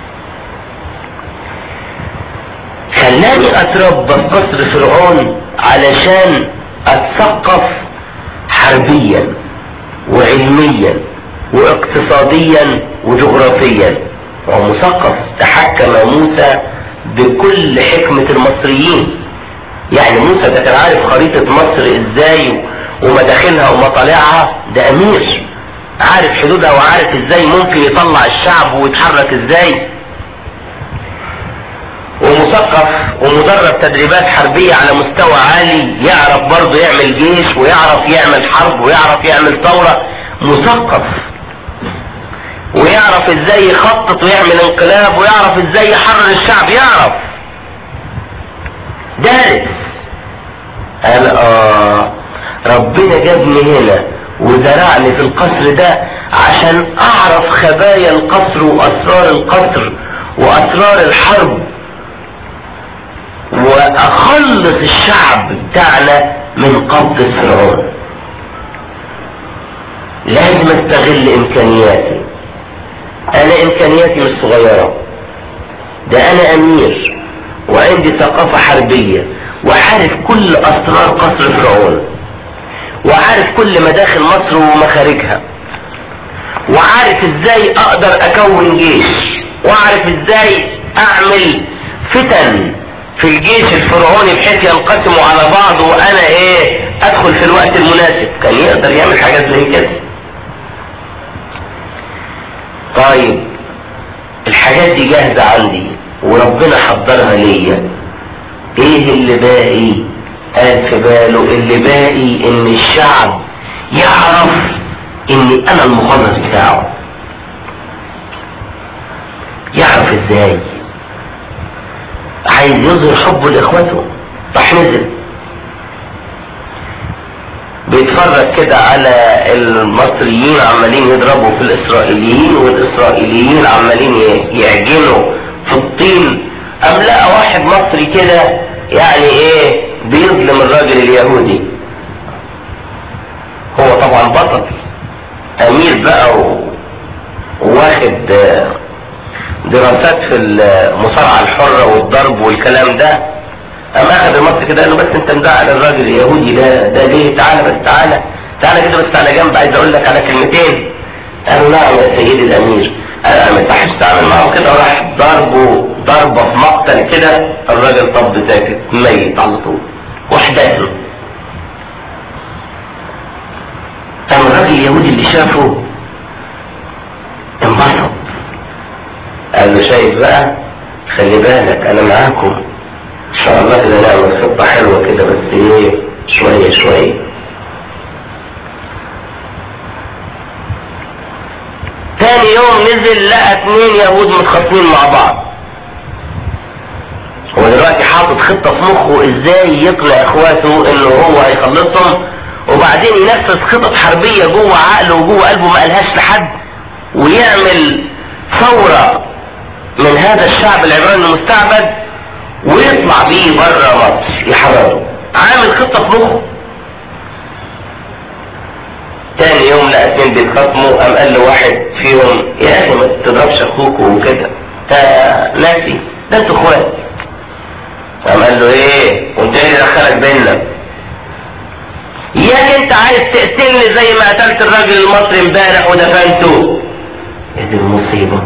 Speaker 1: خلاني اتربى في قصر فرعون علشان اتثقف حربيا وعلميا واقتصاديا وجغرافيا. ومثقف تحكم موسى بكل حكمة المصريين. يعني موسى ده كان عارف خريطة مصر ازاي ومداخلها ومطالعها، ده امير عارف حدودها وعارف ازاي ممكن يطلع الشعب ويتحرك ازاي. ومثقف ومدرب تدريبات حربية على مستوى عالي، يعرف برضه يعمل جيش ويعرف يعمل حرب ويعرف يعمل ثورة. مثقف ويعرف ازاي يخطط ويعمل انقلاب ويعرف ازاي يحرر الشعب، يعرف دارس. قال ربنا جابني هنا وزرعني في القصر ده عشان اعرف خبايا القصر واسرار القصر واسرار الحرب، واخلص الشعب بتاعنا من قبضة فرعون. لازم استغل امكانياتي. انا امكانياتي مش صغيرة، ده انا امير وعندي ثقافة حربية وعارف كل اسرار قصر فرعون وعارف كل مداخل مصر ومخارجها وعارف ازاي اقدر اكون جيش وعارف ازاي اعمل فتن في الجيش الفرعوني بحيث ينقسموا على بعض وانا ادخل في الوقت المناسب. كان يقدر يعمل حاجات زي كده. طيب الحاجات دي جاهزة عندي وربنا حضرها ليا، ايه اللي باقي؟ قال في باله اللي باقي ان الشعب يعرف اني انا المخلص بتاعه. يعرف ازاي؟ عايز يظهر حبه لاخوته. راح نزل بيتفرج كده على المصريين عمالين يضربوا في الاسرائيليين والاسرائيليين عمالين يعجنوا في الطين. قام لقى واحد مصري كده يعني بيظلم الراجل اليهودي. هو طبعا بطل امير بقى وواخد دراسات في المصارعة الحرة والضرب والكلام ده. قام اخذ المصري كده قال له بس انت مزعل الراجل اليهودي ده ليه؟ تعالى بس تعالى كده بس على جنب، عايز اقول لك على كلمتين. قال له نعم يا سيدي الامير. قال انا ما ينفعش تعمل معه كده، وراح ضربه في مقتل كده. الراجل طب ساكت ميت على طول واحداثه. قام الراجل اليهودي اللي شافه انبسط، قال له شايف بقى، خلي بالك انا معاكم ان شاء الله كده نعمل خطة حلوة كده، بس شوية. تاني يوم نزل لقى 2 يهود متخاصمين مع بعض. هو دلوقتي حاطط خطة في مخه ازاي يقنع اخواته انه هو هيخلصهم، وبعدين ينفذ خطط حربية جوه عقله وجوه قلبه ما قالهاش لحد، ويعمل ثورة من هذا الشعب العبراني المستعبد ويطلع بيه بره مصر يحرره. عامل خطة في مخه. تاني يوم لقى 2 بيتخاصموا. قام قال له واحد فيهم يا اخي ما تضربش اخوك وكده، انت ناسي ده انتوا اخوات. قام قال له وانت ايه اللي دخلك بيننا؟ ياك انت عايز تقتلني زي ما قتلت الراجل المصري امبارح ودفنته؟ دي المصيبة.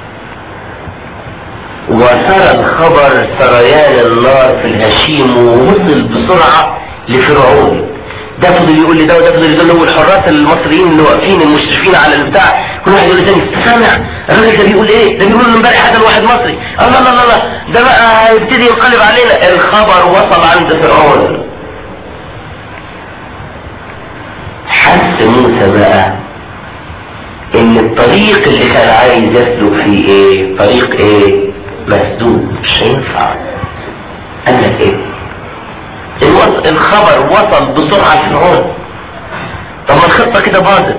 Speaker 1: وسرى الخبر سريان النار في الهشيم ووصل بسرعة لفرعون. ده فضل يقول لي ده وده فضل يقول له، والحراس المصريين اللي واقفين المشرفين على البتاع كل واحد يقول لي تاني سامع الراجل ده بيقول ايه؟ ده بيقول له امبارح قتل واحد مصري. الله ده بقى هيبتدي ينقلب علينا. الخبر وصل عند فرعون. حس موسى بقى ان الطريق اللي كان عايز يسلك فيه طريق مسدود، مش هينفع. قال لك الخبر وصل بسرعة لفرعون. طب ما الخطة كده باظت.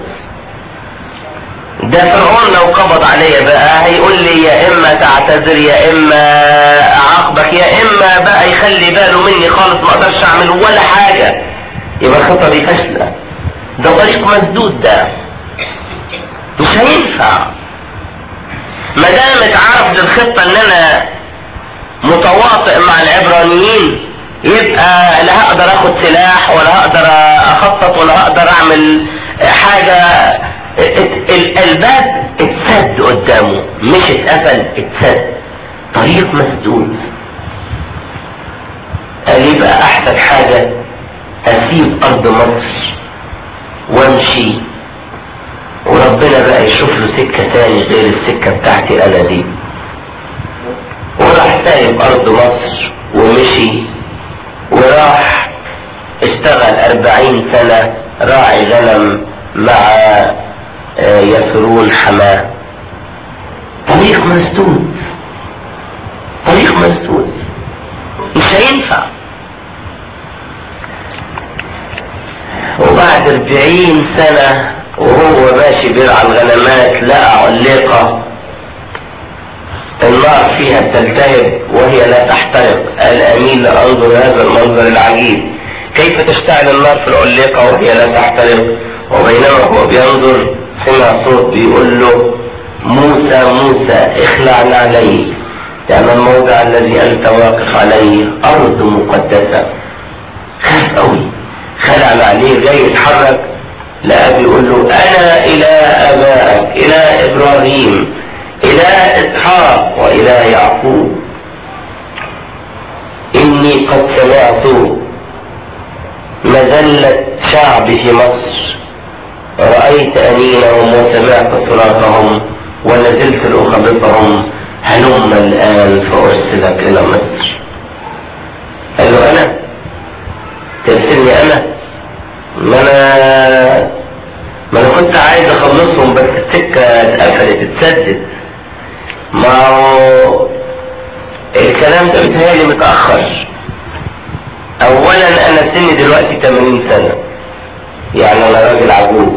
Speaker 1: ده فرعون لو قبض عليا بقى هيقول لي يا اما تعتذر يا اما اعاقبك يا اما بقى يخلي باله مني خالص، ما اقدرش اعمل ولا حاجة. يبقى الخطة دي فاشلة. ده طريق مسدود، ده مش هينفع. ما دام اتعرف للخطة ان انا متواطئ مع العبرانيين، يبقى لا هقدر اخد سلاح ولا هقدر اخطط ولا هقدر اعمل حاجة. الباب اتسد قدامه، مش اتقفل، اتسد. طريق مسدود. قال يبقى احسن حاجة اسيب ارض مصر وامشي، وربنا بقى يشوف له سكة تاني غير السكة بتاعتي انا دي. وراح سايب ارض مصر ومشي، وراح اشتغل 40 سنة راعي غنم مع يسرون حماه. طريق مسدود، مش هينفع. وبعد 40 سنة وهو ماشي بيرعى الغنمات لقى علقة النار فيها تلتهب وهي لا تحترق. قال اميل لانظر هذا المنظر العجيب، كيف تشتعل النار في العليقة وهي لا تحترق. وبينما هو بينظر سمع صوت بيقول له موسى موسى اخلع نعليك، لأن الموضع الذي أنت واقف عليه أرض مقدسة. خاف قوي، خلع عليه جاي يتحرك، لقى بيقول له أنا إله آبائك، إله إبراهيم، إله إسحاق، وإله يعقوب. إني قد سمعت مذلة شعب في مصر، رأيت أنينهم وسمعت صراخهم ونزلت لأخبطهم، هلم الآن فأرسلك إلى مصر. قال له أنا ترسلني أنا؟ ما أنا كنت عايز أخلصهم، بس السكة اتقفلت اتسدت. ما هو الكلام ده بيتهيألي متأخر. أولا أنا سني دلوقتي 80 سنة، يعني أنا راجل عجوز.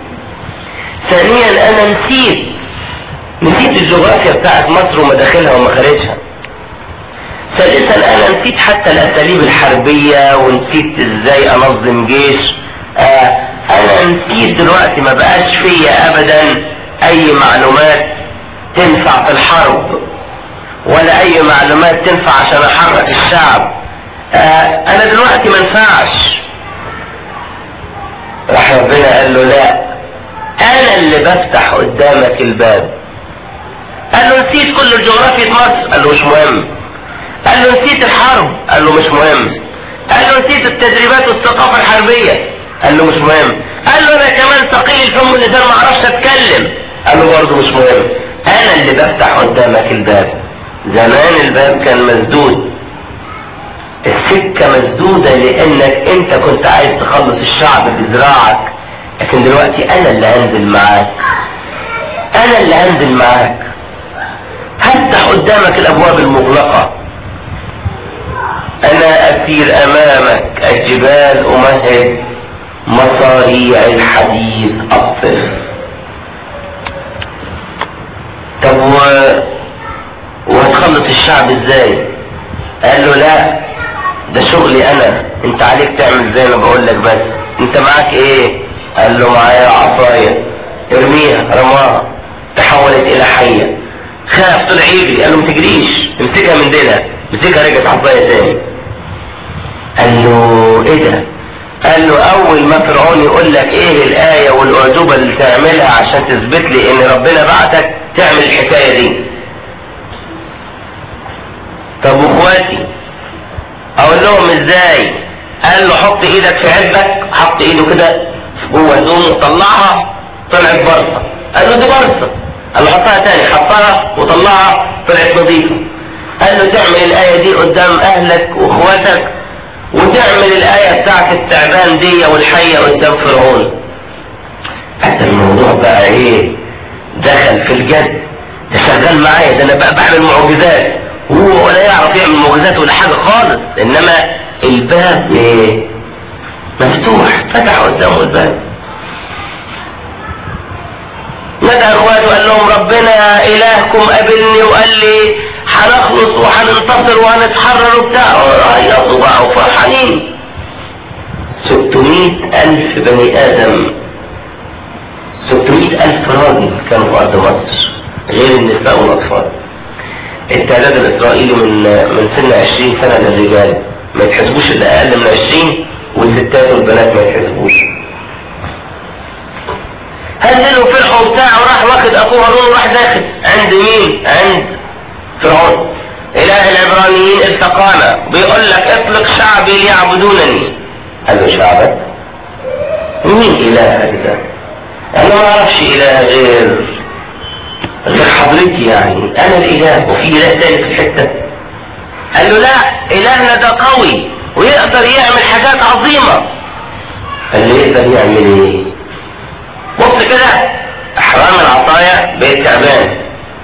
Speaker 1: ثانيا أنا نسيت الجغرافيا بتاعت مصر ومداخلها ومخارجها. ثالثا انا نسيت حتى الاساليب الحربية، ونسيت ازاي انظم جيش. انا نسيت دلوقتي، ما بقاش فيا ابدا اي معلومات تنفع في الحرب، ولا اي معلومات تنفع عشان احرك الشعب. انا دلوقتي ما ينفعش. راح ربنا قال له لا، انا اللي بفتح قدامك الباب. قال له نسيت كل جغرافية مصر؟ قال له مش مهم. قال له نسيت الحرب؟ قال له مش مهم. قال له نسيت التدريبات والثقافة الحربية؟ قال له مش مهم. قال له انا كمان ثقيل الفم واللسان ما اعرفش اتكلم؟ قال له برضه مش مهم. انا اللي بفتح قدامك الباب. زمان الباب كان مسدود، السكة مسدودة لانك انت كنت عايز تخلص الشعب بذراعك، لكن دلوقتي انا اللي هنزل معاك. انا اللي هنزل معاك، هفتح قدامك الابواب المغلقة. انا اسير امامك الجبال، امهد مصاريع الحديد اقصف. طب وهتخلص الشعب ازاي؟ قال له لا، ده شغلي انا، انت عليك تعمل زي ما بقول لك. بس انت معاك ايه؟ قال له معايا عصاية. ارميها. رماها تحولت الى حية. خاف طلع يجري. قال له ما تجريش، امسكها من ديلها. مسكها رجعت عصاية تاني. قال له ايه ده؟ قال له اول ما فرعون يقول لك ايه الاية والاعجوبة اللي تعملها عشان تثبت لي ان ربنا بعتك تعمل الحكاية دي. طب واخواتي اقول لهم ازاي؟ قال له حط ايدك في عبك. حط ايده كده جوه هدومه وطلعها، طلعت برصة. قال له دي برصة. قال له حطها تاني. حطها وطلعها، طلعت نظيفة. قال له تعمل الآية دي قدام اهلك واخواتك، وتعمل الآية بتاعت التعبان دي والحية قدام فرعون. هذا الموضوع بقى ايه؟ دخل في الجد. ده شغال معايا، ده انا بقى بعمل معجزات، وهو ولا يعرف يعمل معجزات ولا حاجة خالص. انما الباب ايه؟ مفتوح، فتح قدامه الباب. ندى اخواته قال لهم ربنا الهكم قابلني وقال لي هنخلص وهننتصر وهنتحرر وبتاع. هيصوا بقى وفرحانين. 600,000 بني ادم، 600,000 راجل كانوا في ارض مصر، غير النساء والاطفال. التعداد الاسرائيلي من سن 20 سنة للرجال ما يتحسبوش الا اقل من 20، والستات والبنات ما يتحسبوش. هنزلوا فرحوا وبتاع، وراح واخد اخوه هارون وراح داخل عند مين؟ عند فرعون. اله العبرانيين التقانا بيقول لك اطلق شعبي ليعبدونني. قال له شعبك؟ مين اله ده؟ انا ما اعرفش اله غير حضرتي، يعني انا الاله وفي اله تاني في الحته. قال له لا، الهنا ده قوي ويقدر يعمل حاجات عظيمه. قال له يقدر يعمل ايه؟ بص كده، احرام العصاية بقيت تعبان.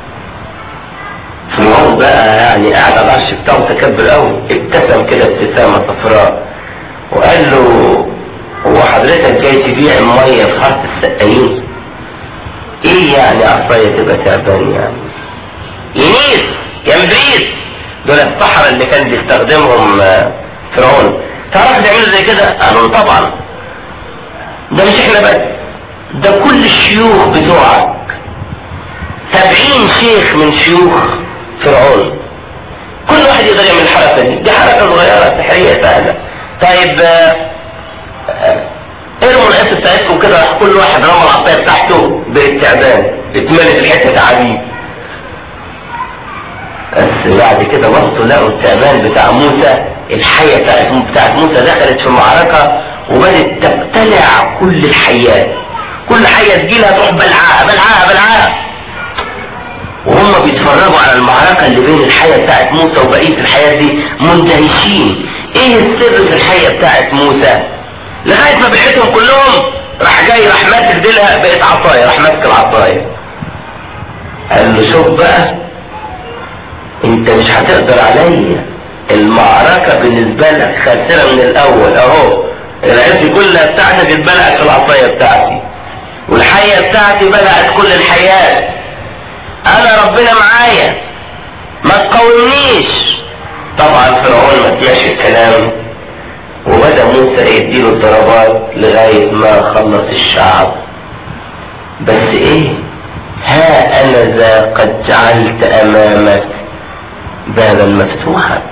Speaker 1: فرعون بقى يعني قاعد على العرش بتاعه متكبر قوي، ابتسم كده ابتسامة صفراء وقال له هو حضرتك جاي تبيع المية في حارة السقايين؟ ايه يعني عصاية تبقى تعبان يعني؟ ينيس، ينبريس، دول الصحراء اللي كان بيستخدمهم فرعون. تعرفوا تعملوا زي كده؟ قالوا طبعا. ده مش احنا بس، ده كل الشيوخ بتوعك، 70 شيخ من شيوخ فرعون، كل واحد يقدر يعمل الحركة دي حركة صغيرة سحرية سهلة. طيب ارموا الاسم بتاعتكم كده، كل واحد رمى العصاية بتاعته بالتعبان، اتملت الحتة تعابين. بس بعد كده بصوا لقوا التعبان بتاع موسى، الحية بتاعت موسى دخلت في المعركة وبدت تبتلع كل الحيات، كل حية تجيلها تروح بلعاها بلعاها بلعاها. وهم بيتفرجوا على المعركة اللي بين الحية بتاعت موسى وبقية الحياة دي مندهشين، ايه السر في الحية بتاعت موسى؟ لغاية ما بقيتهم كلهم راح جاي راح ماسك ديلها بقت عصاية، راح ماسك العصاية. قال له شوف بقى، انت مش هتقدر عليا، المعركة بالنسبة لك خاسرة من الاول اهو، العز كلها بتاعتك اتبلعت في العصاية بتاعتي، والحية بتاعتي بلعت كل الحيات، انا ربنا معايا ما تقاومنيش. طبعا فرعون ما سمعش الكلام، وبدأ موسى يديله الضربات لغاية ما خلص الشعب. بس ايه، ها انا ذا قد جعلت امامك بابا مفتوحا.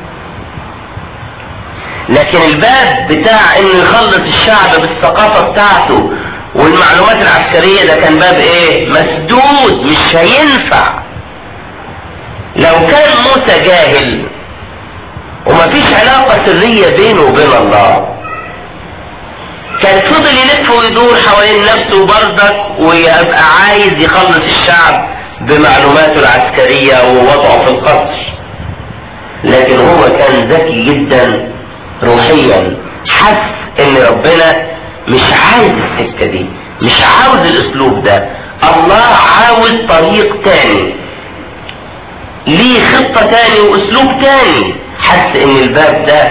Speaker 1: لكن الباب بتاع ان يخلص الشعب بالثقافة بتاعته والمعلومات العسكرية ده كان باب ايه؟ مسدود، مش هينفع. لو كان موسى جاهل ومفيش علاقة سرية بينه وبين الله، كان فضل يلف ويدور حوالين نفسه بردك ويبقى عايز يخلص الشعب بمعلوماته العسكرية ووضعه في القصر. لكن هو كان ذكي جدا روحيا، حس ان ربنا مش عايز السكة دي، مش عاوز الاسلوب ده، الله عاوز طريق تاني، ليه خطة تاني واسلوب تاني. حس ان الباب ده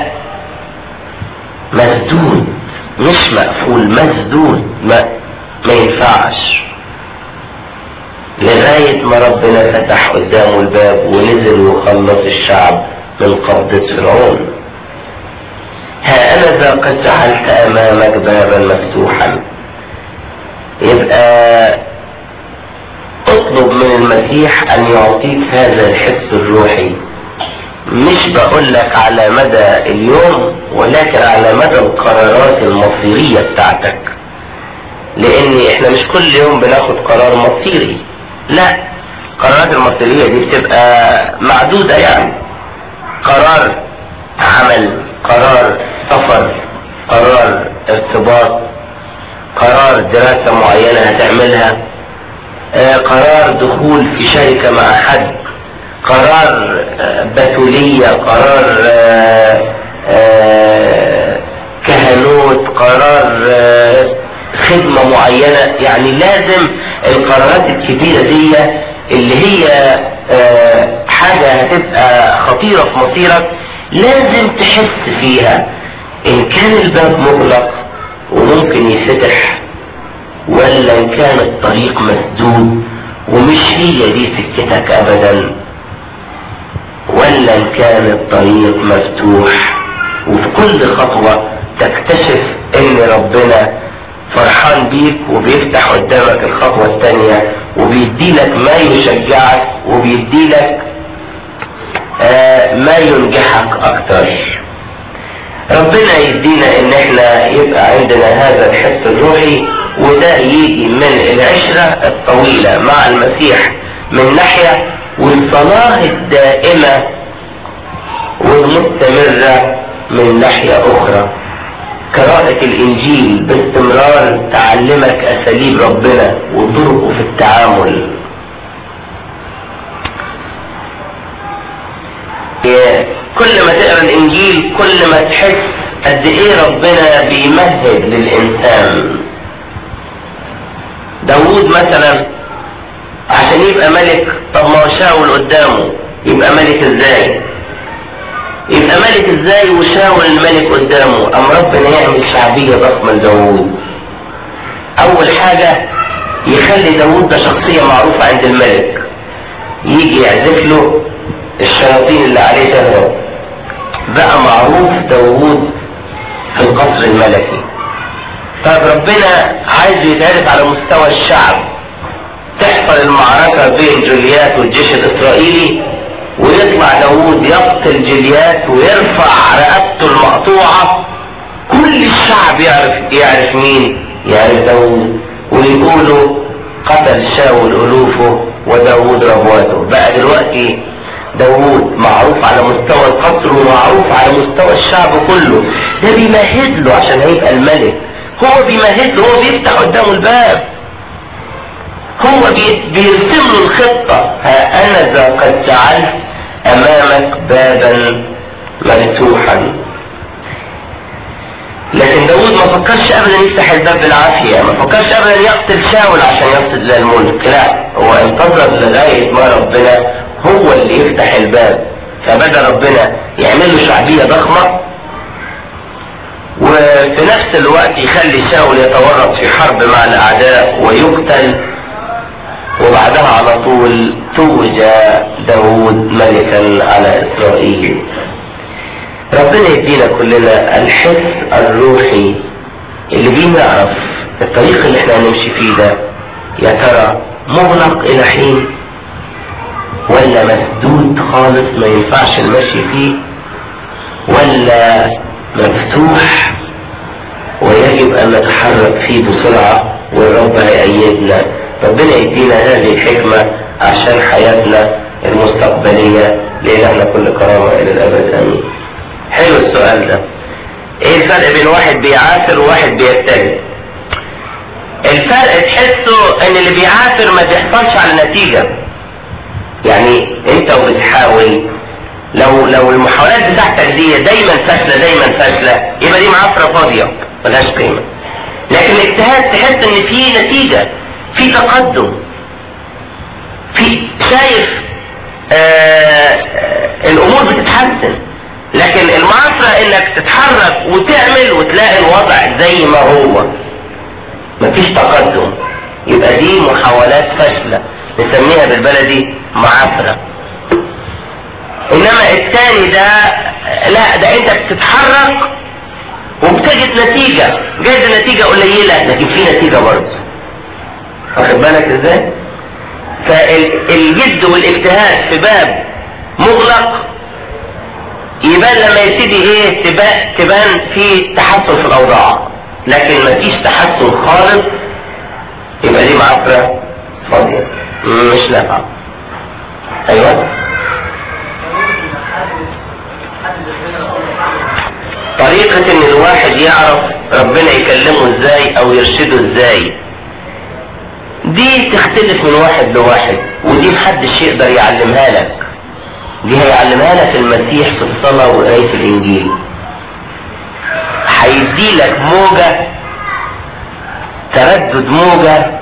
Speaker 1: مسدود مش مقفول، مسدود، ما ينفعش. لغاية ما ربنا فتح قدامه الباب ونزل وخلص الشعب من قبضة فرعون. ها انا ذا قد جعلت امامك بابا مفتوحا. يبقى اطلب من المسيح ان يعطيك هذا الحس الروحي، مش بقول لك على مدى اليوم ولكن على مدى القرارات المصيرية بتاعتك، لان احنا مش كل يوم بناخد قرار مصيري، لا، القرارات المصيرية دي بتبقى معدودة، يعني قرار عمل، قرار سفر، قرار ارتباط، قرار دراسة معينة هتعملها، قرار دخول في شركة مع حد، قرار بتولية، قرار كهنوت، قرار خدمة معينة. يعني لازم القرارات الكبيرة دي اللي هي حاجة هتبقى خطيرة في مصيرك لازم تحس فيها ان كان الباب مغلق وممكن يفتح، ولا ان كان الطريق مسدود ومش هي دي سكتك ابدا، ولا ان كان الطريق مفتوح وفي كل خطوة تكتشف ان ربنا فرحان بيك وبيفتح قدامك الخطوة الثانية وبيديلك ما يشجعك وبيديلك ما ينجحك اكتر. ربنا يدينا ان احنا يبقى عندنا هذا الحس الروحي، وده يجي من العشرة الطويلة مع المسيح من ناحية، والصلاة الدائمة والمستمرة من ناحية اخرى. قراءة الانجيل باستمرار تعلمك اساليب ربنا وطرقه في التعامل. كل ما تقرا الانجيل كل ما تحس قد ايه ربنا بيمهد للانسان. داوود مثلا عشان يبقى ملك، طب ما هو شاول قدامه، يبقى ملك ازاي؟ يبقى ملك ازاي وشاول الملك قدامه؟ ام ربنا يعمل شعبية ضخمة لداوود. اول حاجة يخلي داوود ده شخصية معروفة عند الملك، يجي يعزف له الشياطين اللي عليه تهرب. بقى معروف داوود في القصر الملكي. طب ربنا عايز يتعرف على مستوى الشعب. تحصل المعركة بين جوليات والجيش الإسرائيلي، ويطلع داوود يقتل جوليات ويرفع رقبته المقطوعة. كل الشعب يعرف مين؟ يعرف داوود، ويقولوا قتل شاول ألوفه وداوود ربواته. بقى دلوقتي داوود معروف على مستوى القصر ومعروف على مستوى الشعب كله. ده بيمهد له عشان هيبقى الملك. هو بيمهد له، هو بيفتح قدامه الباب، هو بيرسم له الخطة. ها أنا ذا قد جعلت أمامك بابا مفتوحا. لكن داود ما فكرش ابدا يفتح الباب بالعافية، ما فكرش ابدا يقتل شاول عشان يصل للملك. لا، هو انتظر لغاية ما ربنا هو اللي يفتح الباب. فبدأ ربنا يعمل له شعبية ضخمة، وفي نفس الوقت يخلي شاول يتورط في حرب مع الاعداء ويقتل. وبعدها على طول توج داود ملكا على اسرائيل. ربنا يدينا كلنا الحس الروحي اللي بينا نعرف الطريق اللي احنا هنمشي فيه ده يا ترى مغلق الى حين ولا مسدود خالص ما ينفعش المشي فيه، ولا مفتوح ويجب ان نتحرك فيه بسرعة والرب هيأيدنا. ربنا يدينا هذه الحكمة عشان حياتنا المستقبلية. لإلهنا كل كرامة الى الابد امين. حلو السؤال ده. ايه الفرق بين واحد بيعافر وواحد بيجتهد؟ الفرق تحسه ان اللي بيعافر ما بيحصلش على نتيجة. يعني انت وبتحاول، لو المحاولات بتاعتك دي دايما فاشلة يبقى دي معافرة فاضية ملهاش قيمة. لكن الاجتهاد تحس ان في نتيجة، في تقدم، في شايف الامور بتتحسن. لكن المعافرة انك تتحرك وتعمل وتلاقي الوضع زي ما هو مفيش تقدم، يبقى دي محاولات فاشلة نسميها بالبلدي معافرة. انما الثاني ده لا، ده انت بتتحرك وبتجد نتيجة، جايز النتيجة قليلة لكن في نتيجة برضه. واخد بالك ازاي؟ فالجد والاجتهاد في باب مغلق يبان لما يبتدي ايه تبان في تحسن في الاوضاع، لكن مفيش تحسن خالص يبقى دي معافرة فاضية مش نافعة. ايوه، طريقة ان الواحد يعرف ربنا يكلمه ازاي او يرشده ازاي دي تختلف من واحد لواحد، ودي محدش يقدر يعلمها لك. دي هيعلمها لك المسيح في الصلاة وقراية الانجيل. هيديلك موجة، تردد موجة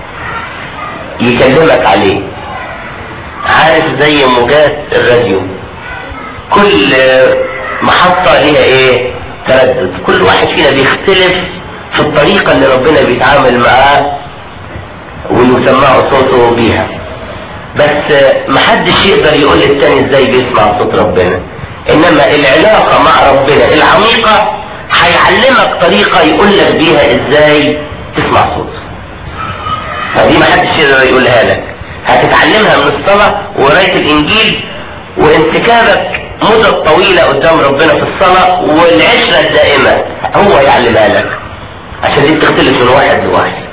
Speaker 1: يكلمك عليه. عارف زي موجات الراديو، كل محطة ليها ايه تردد. كل واحد فينا بيختلف في الطريقة اللي ربنا بيتعامل معاه ويسمعه صوته بيها، بس محدش يقدر يقول للتاني ازاي بيسمع صوت ربنا. انما العلاقة مع ربنا العميقة هيعلمك طريقة يقولك بيها ازاي تسمع صوته. فدي محدش يقدر يقولها لك، هتتعلمها من الصلاة وقراية الانجيل وانتكابك مدة طويلة قدام ربنا في الصلاة والعشرة الدائمة، هو يعلمها لك. عشان دي بتختلف من واحد لواحد.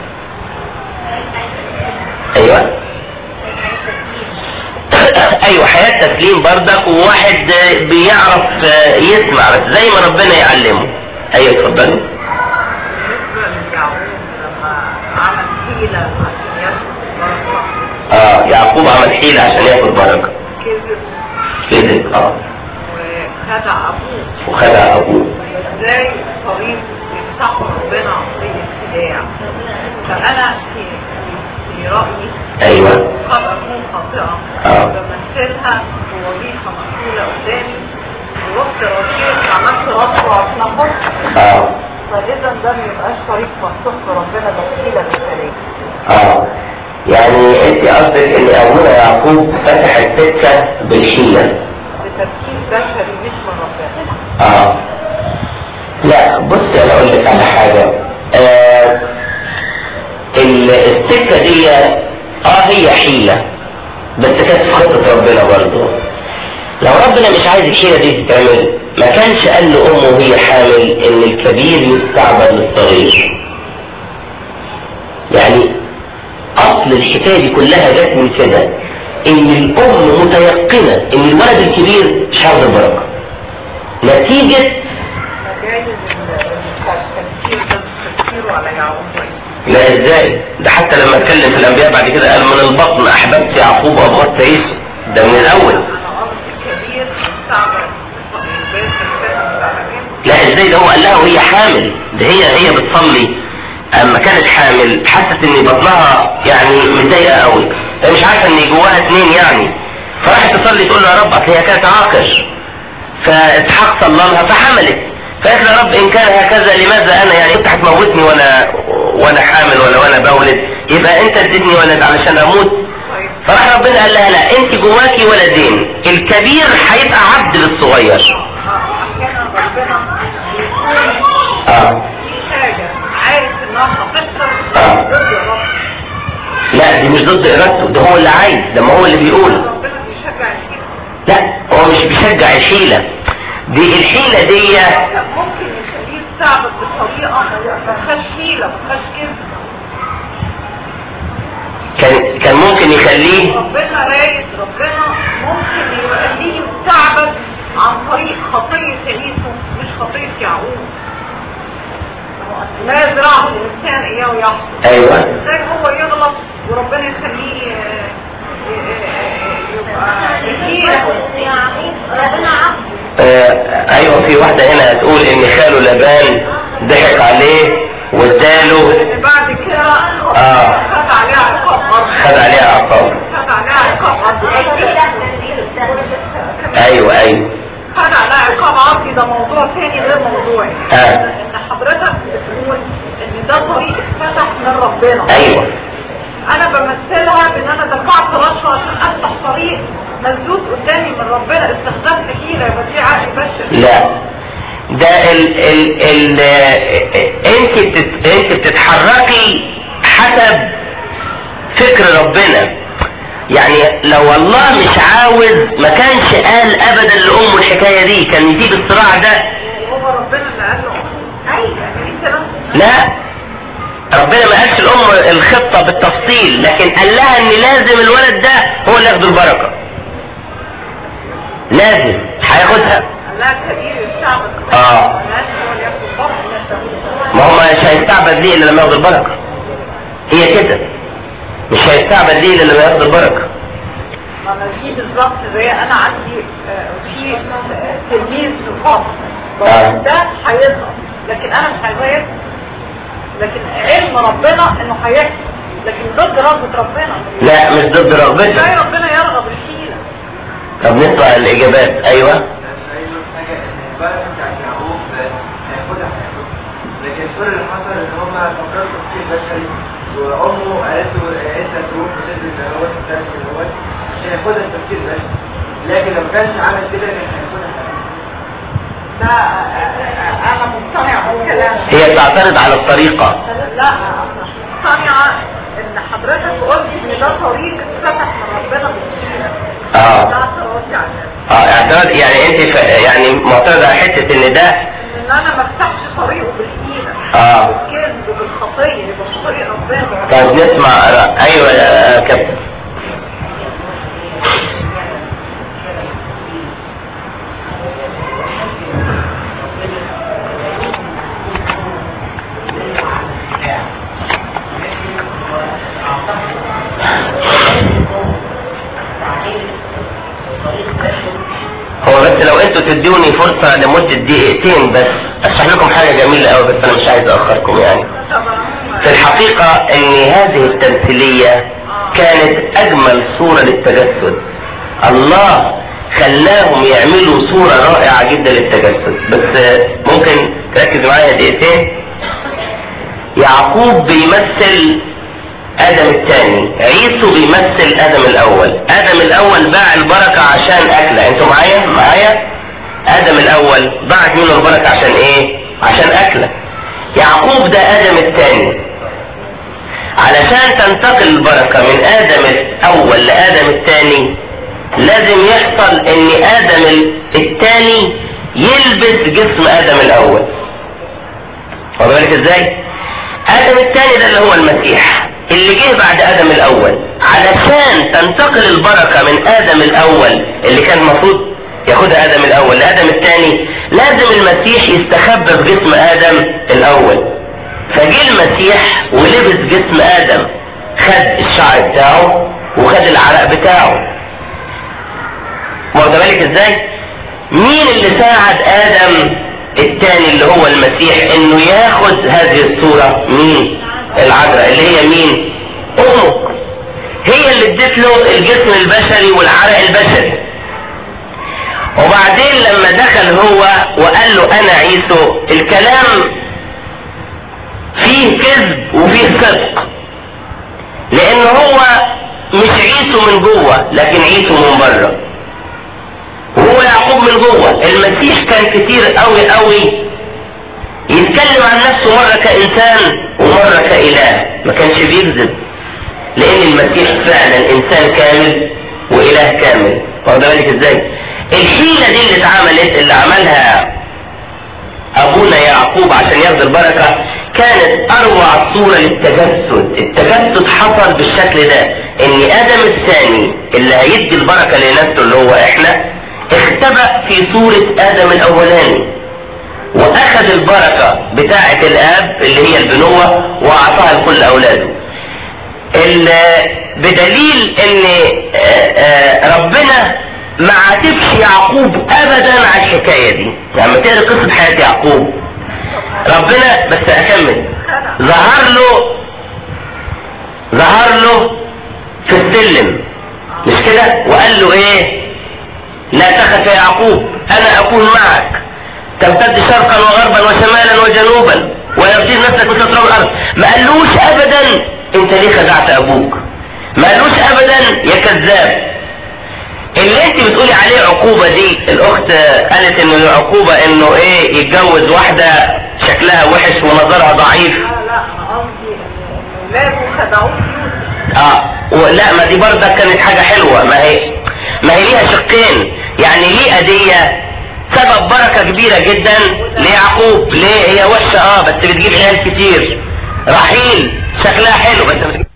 Speaker 1: ايوه ايوه، حياة تسليم بردك، وواحد بيعرف يسمع بس زي ما ربنا يعلمه. ايوه اتفضلي. يعقوب عمل حيلة عشان ياخد بركة. كذب. وخدع ابوه.
Speaker 2: ازاي طريق يفتح ربنا في الابتداع؟ فانا في رأيي
Speaker 1: ايوه
Speaker 2: قد اكون خاطئة بمثلها بوظيفة مسؤولة قدامي ووقت رشيد عملت رشوة عشان اخد. فاذا ده ميبقاش طريق مفتوح في ربنا، ده وسيلة للسلام.
Speaker 1: يعني انت قصدك ان ابونا يعقوب فتح السكة بالحيلة
Speaker 2: بتفكير بشري مش من ربنا.
Speaker 1: لا بصي انا اقول لك على حاجة. السكة دي هي حيلة بس كانت في خطة ربنا برضه. لو ربنا مش عايز الحيلة دي تتعمل ما كانش قال لأمه وهي حامل ان الكبير يستعبد للصغير. يعني اصل الحكاية دي كلها جت من كده ان الام متيقنة ان الولد الكبير مش هياخد البركة نتيجة
Speaker 2: تفكيره على يعقوب.
Speaker 1: لا ازاي ده حتى لما اتكلم في الانبياء بعد كده قال من البطن احببت يعقوب وابغضت عيسى. ده من الاول. لا ازاي ده هو قال لها وهي حامل. ده هي بتصلي اما كانت حامل حست ان بطنها يعني متضايقه قوي. هي مش عارفه ان جواها 2 يعني. فراحت تصلي تقول له يا رب اصل هي كانت عاقر. فاسحاق صلى لها فحملت. فقالت له يا رب ان كان هكذا لماذا انا يعني انت هتموتني وانا حامل وانا بولد يبقى انت اديتني ولد علشان اموت. فراح ربنا قال لها لا انت جواكي ولدين الكبير هيبقى عبد للصغير.
Speaker 2: حاجه عارف انها هتحصل ضد ربنا.
Speaker 1: لا دي مش ضد ارادته ده هو اللي عايز. ده ما هو اللي بيقول.
Speaker 2: ربنا بيشجع الحيله.
Speaker 1: لا هو مش بيشجع الحيله. دي الحيله دي
Speaker 2: ممكن يخليه يستعبد بطريقه ما فيهاش حيله ما فيهاش كذب.
Speaker 1: كان ممكن يخليه
Speaker 2: ربنا رايد. ربنا ممكن يخليه يستعبد عن طريق خطيه عيسى مش خطيه يعقوب. لا يزرعه الانسان اياه ويحصل.
Speaker 1: ايوه
Speaker 2: ازاي هو يغلط وربنا يخليه يبقى ربنا عبد.
Speaker 1: ايوه في واحده هنا هتقول ان خاله لبان ضحك عليه واداله
Speaker 2: بعد كده خد عليها عقاب.
Speaker 1: خد عليها عقاب. ايوه
Speaker 2: خد عليها عقاب عرضي. ده موضوع ثاني غير موضوعي. ان حضرتك بتقول ان ده طريق اتفتح من ربنا.
Speaker 1: ايوه
Speaker 2: انا بمثلها بان انا دفعت رشوه عشان افتح طريق مسدود قدامي من ربنا. استخدمت حيله يبقى دي عقل بشري.
Speaker 1: لا ده انت بتتحركي حسب فكر ربنا. يعني لو الله مش عاوز ما كانش قال ابدا لامه الحكايه دي كان يجيب الصراع ده.
Speaker 2: هو ربنا اللي قال له ايوه.
Speaker 1: لا ربنا ما قالش الام الخطه بالتفصيل لكن قال لها ان لازم الولد ده هو اللي ياخد البركه. لازم هياخدها.
Speaker 2: لا كبير يستعبد.
Speaker 1: ما هو مش هيستعبد ليه الا لما ياخد البركه. هي كده مش هيستعبد ليه الا لما ياخد البركه.
Speaker 2: ما انا دي بالظبط زي انا عندي في تلميذ في الفصل ده هيظهر لكن انا مش عايزاه. لكن علم ربنا انه هيحصل لكن ضد رغبه ربنا.
Speaker 1: لا مش ضد رغبته.
Speaker 2: ازاي ربنا يرغب الحيله.
Speaker 1: طب نطلع الاجابات. ايوه
Speaker 3: لكن كل اللي حصل ان هم فكروا تفكير بشري وامه قالت له انت تروح وتنزل الهواء وتنزل الهواء عشان ياخدها التفكير بشري. لكن لو ما كانش عمل كده كان هياخدها.
Speaker 2: لا انا مقتنعه بالكلام.
Speaker 1: هي بتعترض على الطريقه.
Speaker 2: لا مقتنعه ان حضرتك قلت ان ده طريق اتفتح من ربنا بالحيله.
Speaker 1: اعتراض يعني انت يعني معترض على حته ان ده
Speaker 2: ان انا ما افتحش طريقه بالحيله. بالكذب بالخطيه يبقى مش طريق ربنا.
Speaker 1: طب نسمع. ايوه يا كابتن. هو بس لو انتوا تدوني فرصة لمدة دقيقتين بس اشرح لكم حاجة جميلة قوي بس انا مش عايز اخركم يعني. في الحقيقة ان هذه التمثيلية كانت اجمل صورة للتجسد. الله خلاهم يعملوا صورة رائعة جدا للتجسد. بس ممكن تركز معايا دقيقتين. يعقوب بيمثل ادم الثاني، عيسو بيمثل ادم الاول. ادم الاول باع البركة عشان اكلة. انتوا معايا؟ ادم الاول باعت منه البركة عشان ايه؟ عشان اكلة. يعقوب ده ادم الثاني. علشان تنتقل البركة من ادم الاول لادم الثاني لازم يحصل ان ادم الثاني يلبس جسم ادم الاول. واخد بالك ازاي؟ ادم الثاني ده اللي هو المسيح اللي جه بعد ادم الاول. علشان تنتقل البركة من ادم الاول اللي كان المفروض ياخدها ادم الاول لادم الثاني لازم المسيح يستخبى في جسم ادم الاول. فجه المسيح ولبس جسم ادم، خد الشعر بتاعه وخد العرق بتاعه. واخد بالك ازاي؟ مين اللي ساعد ادم الثاني اللي هو المسيح انه ياخد هذه الصورة؟ مين؟ العذراء اللي هي مين؟ امه. هي اللي ادت له الجسم البشري والعرق البشري. وبعدين لما دخل هو وقال له انا عيسو، الكلام فيه كذب وفيه صدق، لان هو مش عيسو من جوه لكن عيسو من بره، وهو يعقوب من جوه. المسيح كان كتير قوي قوي يتكلم عن نفسه مرة كإنسان ومرة كإله، ما كانش بيكذب، لان المسيح فعلا انسان كامل واله كامل. واخد بالك ازاي؟ الحيلة دي اللي اتعملت اللي عملها ابونا يعقوب عشان ياخد البركة كانت اروع صورة للتجسد. التجسد حصل بالشكل ده، ان ادم الثاني اللي هيدي البركة لنفسه اللي هو احنا اختبأ في صورة ادم الاولاني واخذ البركة بتاعة الاب اللي هي البنوة واعطاها لكل اولاده. بدليل ان ربنا ما عاتبش يعقوب ابدا على الحكاية دي. لما تقرا قصة حياة يعقوب ربنا، بس اكمل، ظهر له في السلم مش كده وقال له ايه؟ لا تخف يا يعقوب انا اكون معك، تمتد شرقا وغربا وشمالا وجنوبا ويبتدي نفسك مثل تراب الارض. ما قالوش ابدا انت ليه خدعت ابوك، ما قالوش ابدا يا كذاب. اللي انت بتقولي عليه عقوبة دي، الاخت قالت انه العقوبة انه ايه؟ يتجوز واحدة شكلها وحش ونظرها ضعيف.
Speaker 2: لا قصدي ولاده خدعوه.
Speaker 1: لا ما دي برضه كانت حاجة حلوة. ما هي ليها شقين. يعني ليه أدية سبب بركة كبيرة جدا ليعقوب. ليه هي وحشة بس بتجيب عيال كتير. رحيل شكلها حلو بس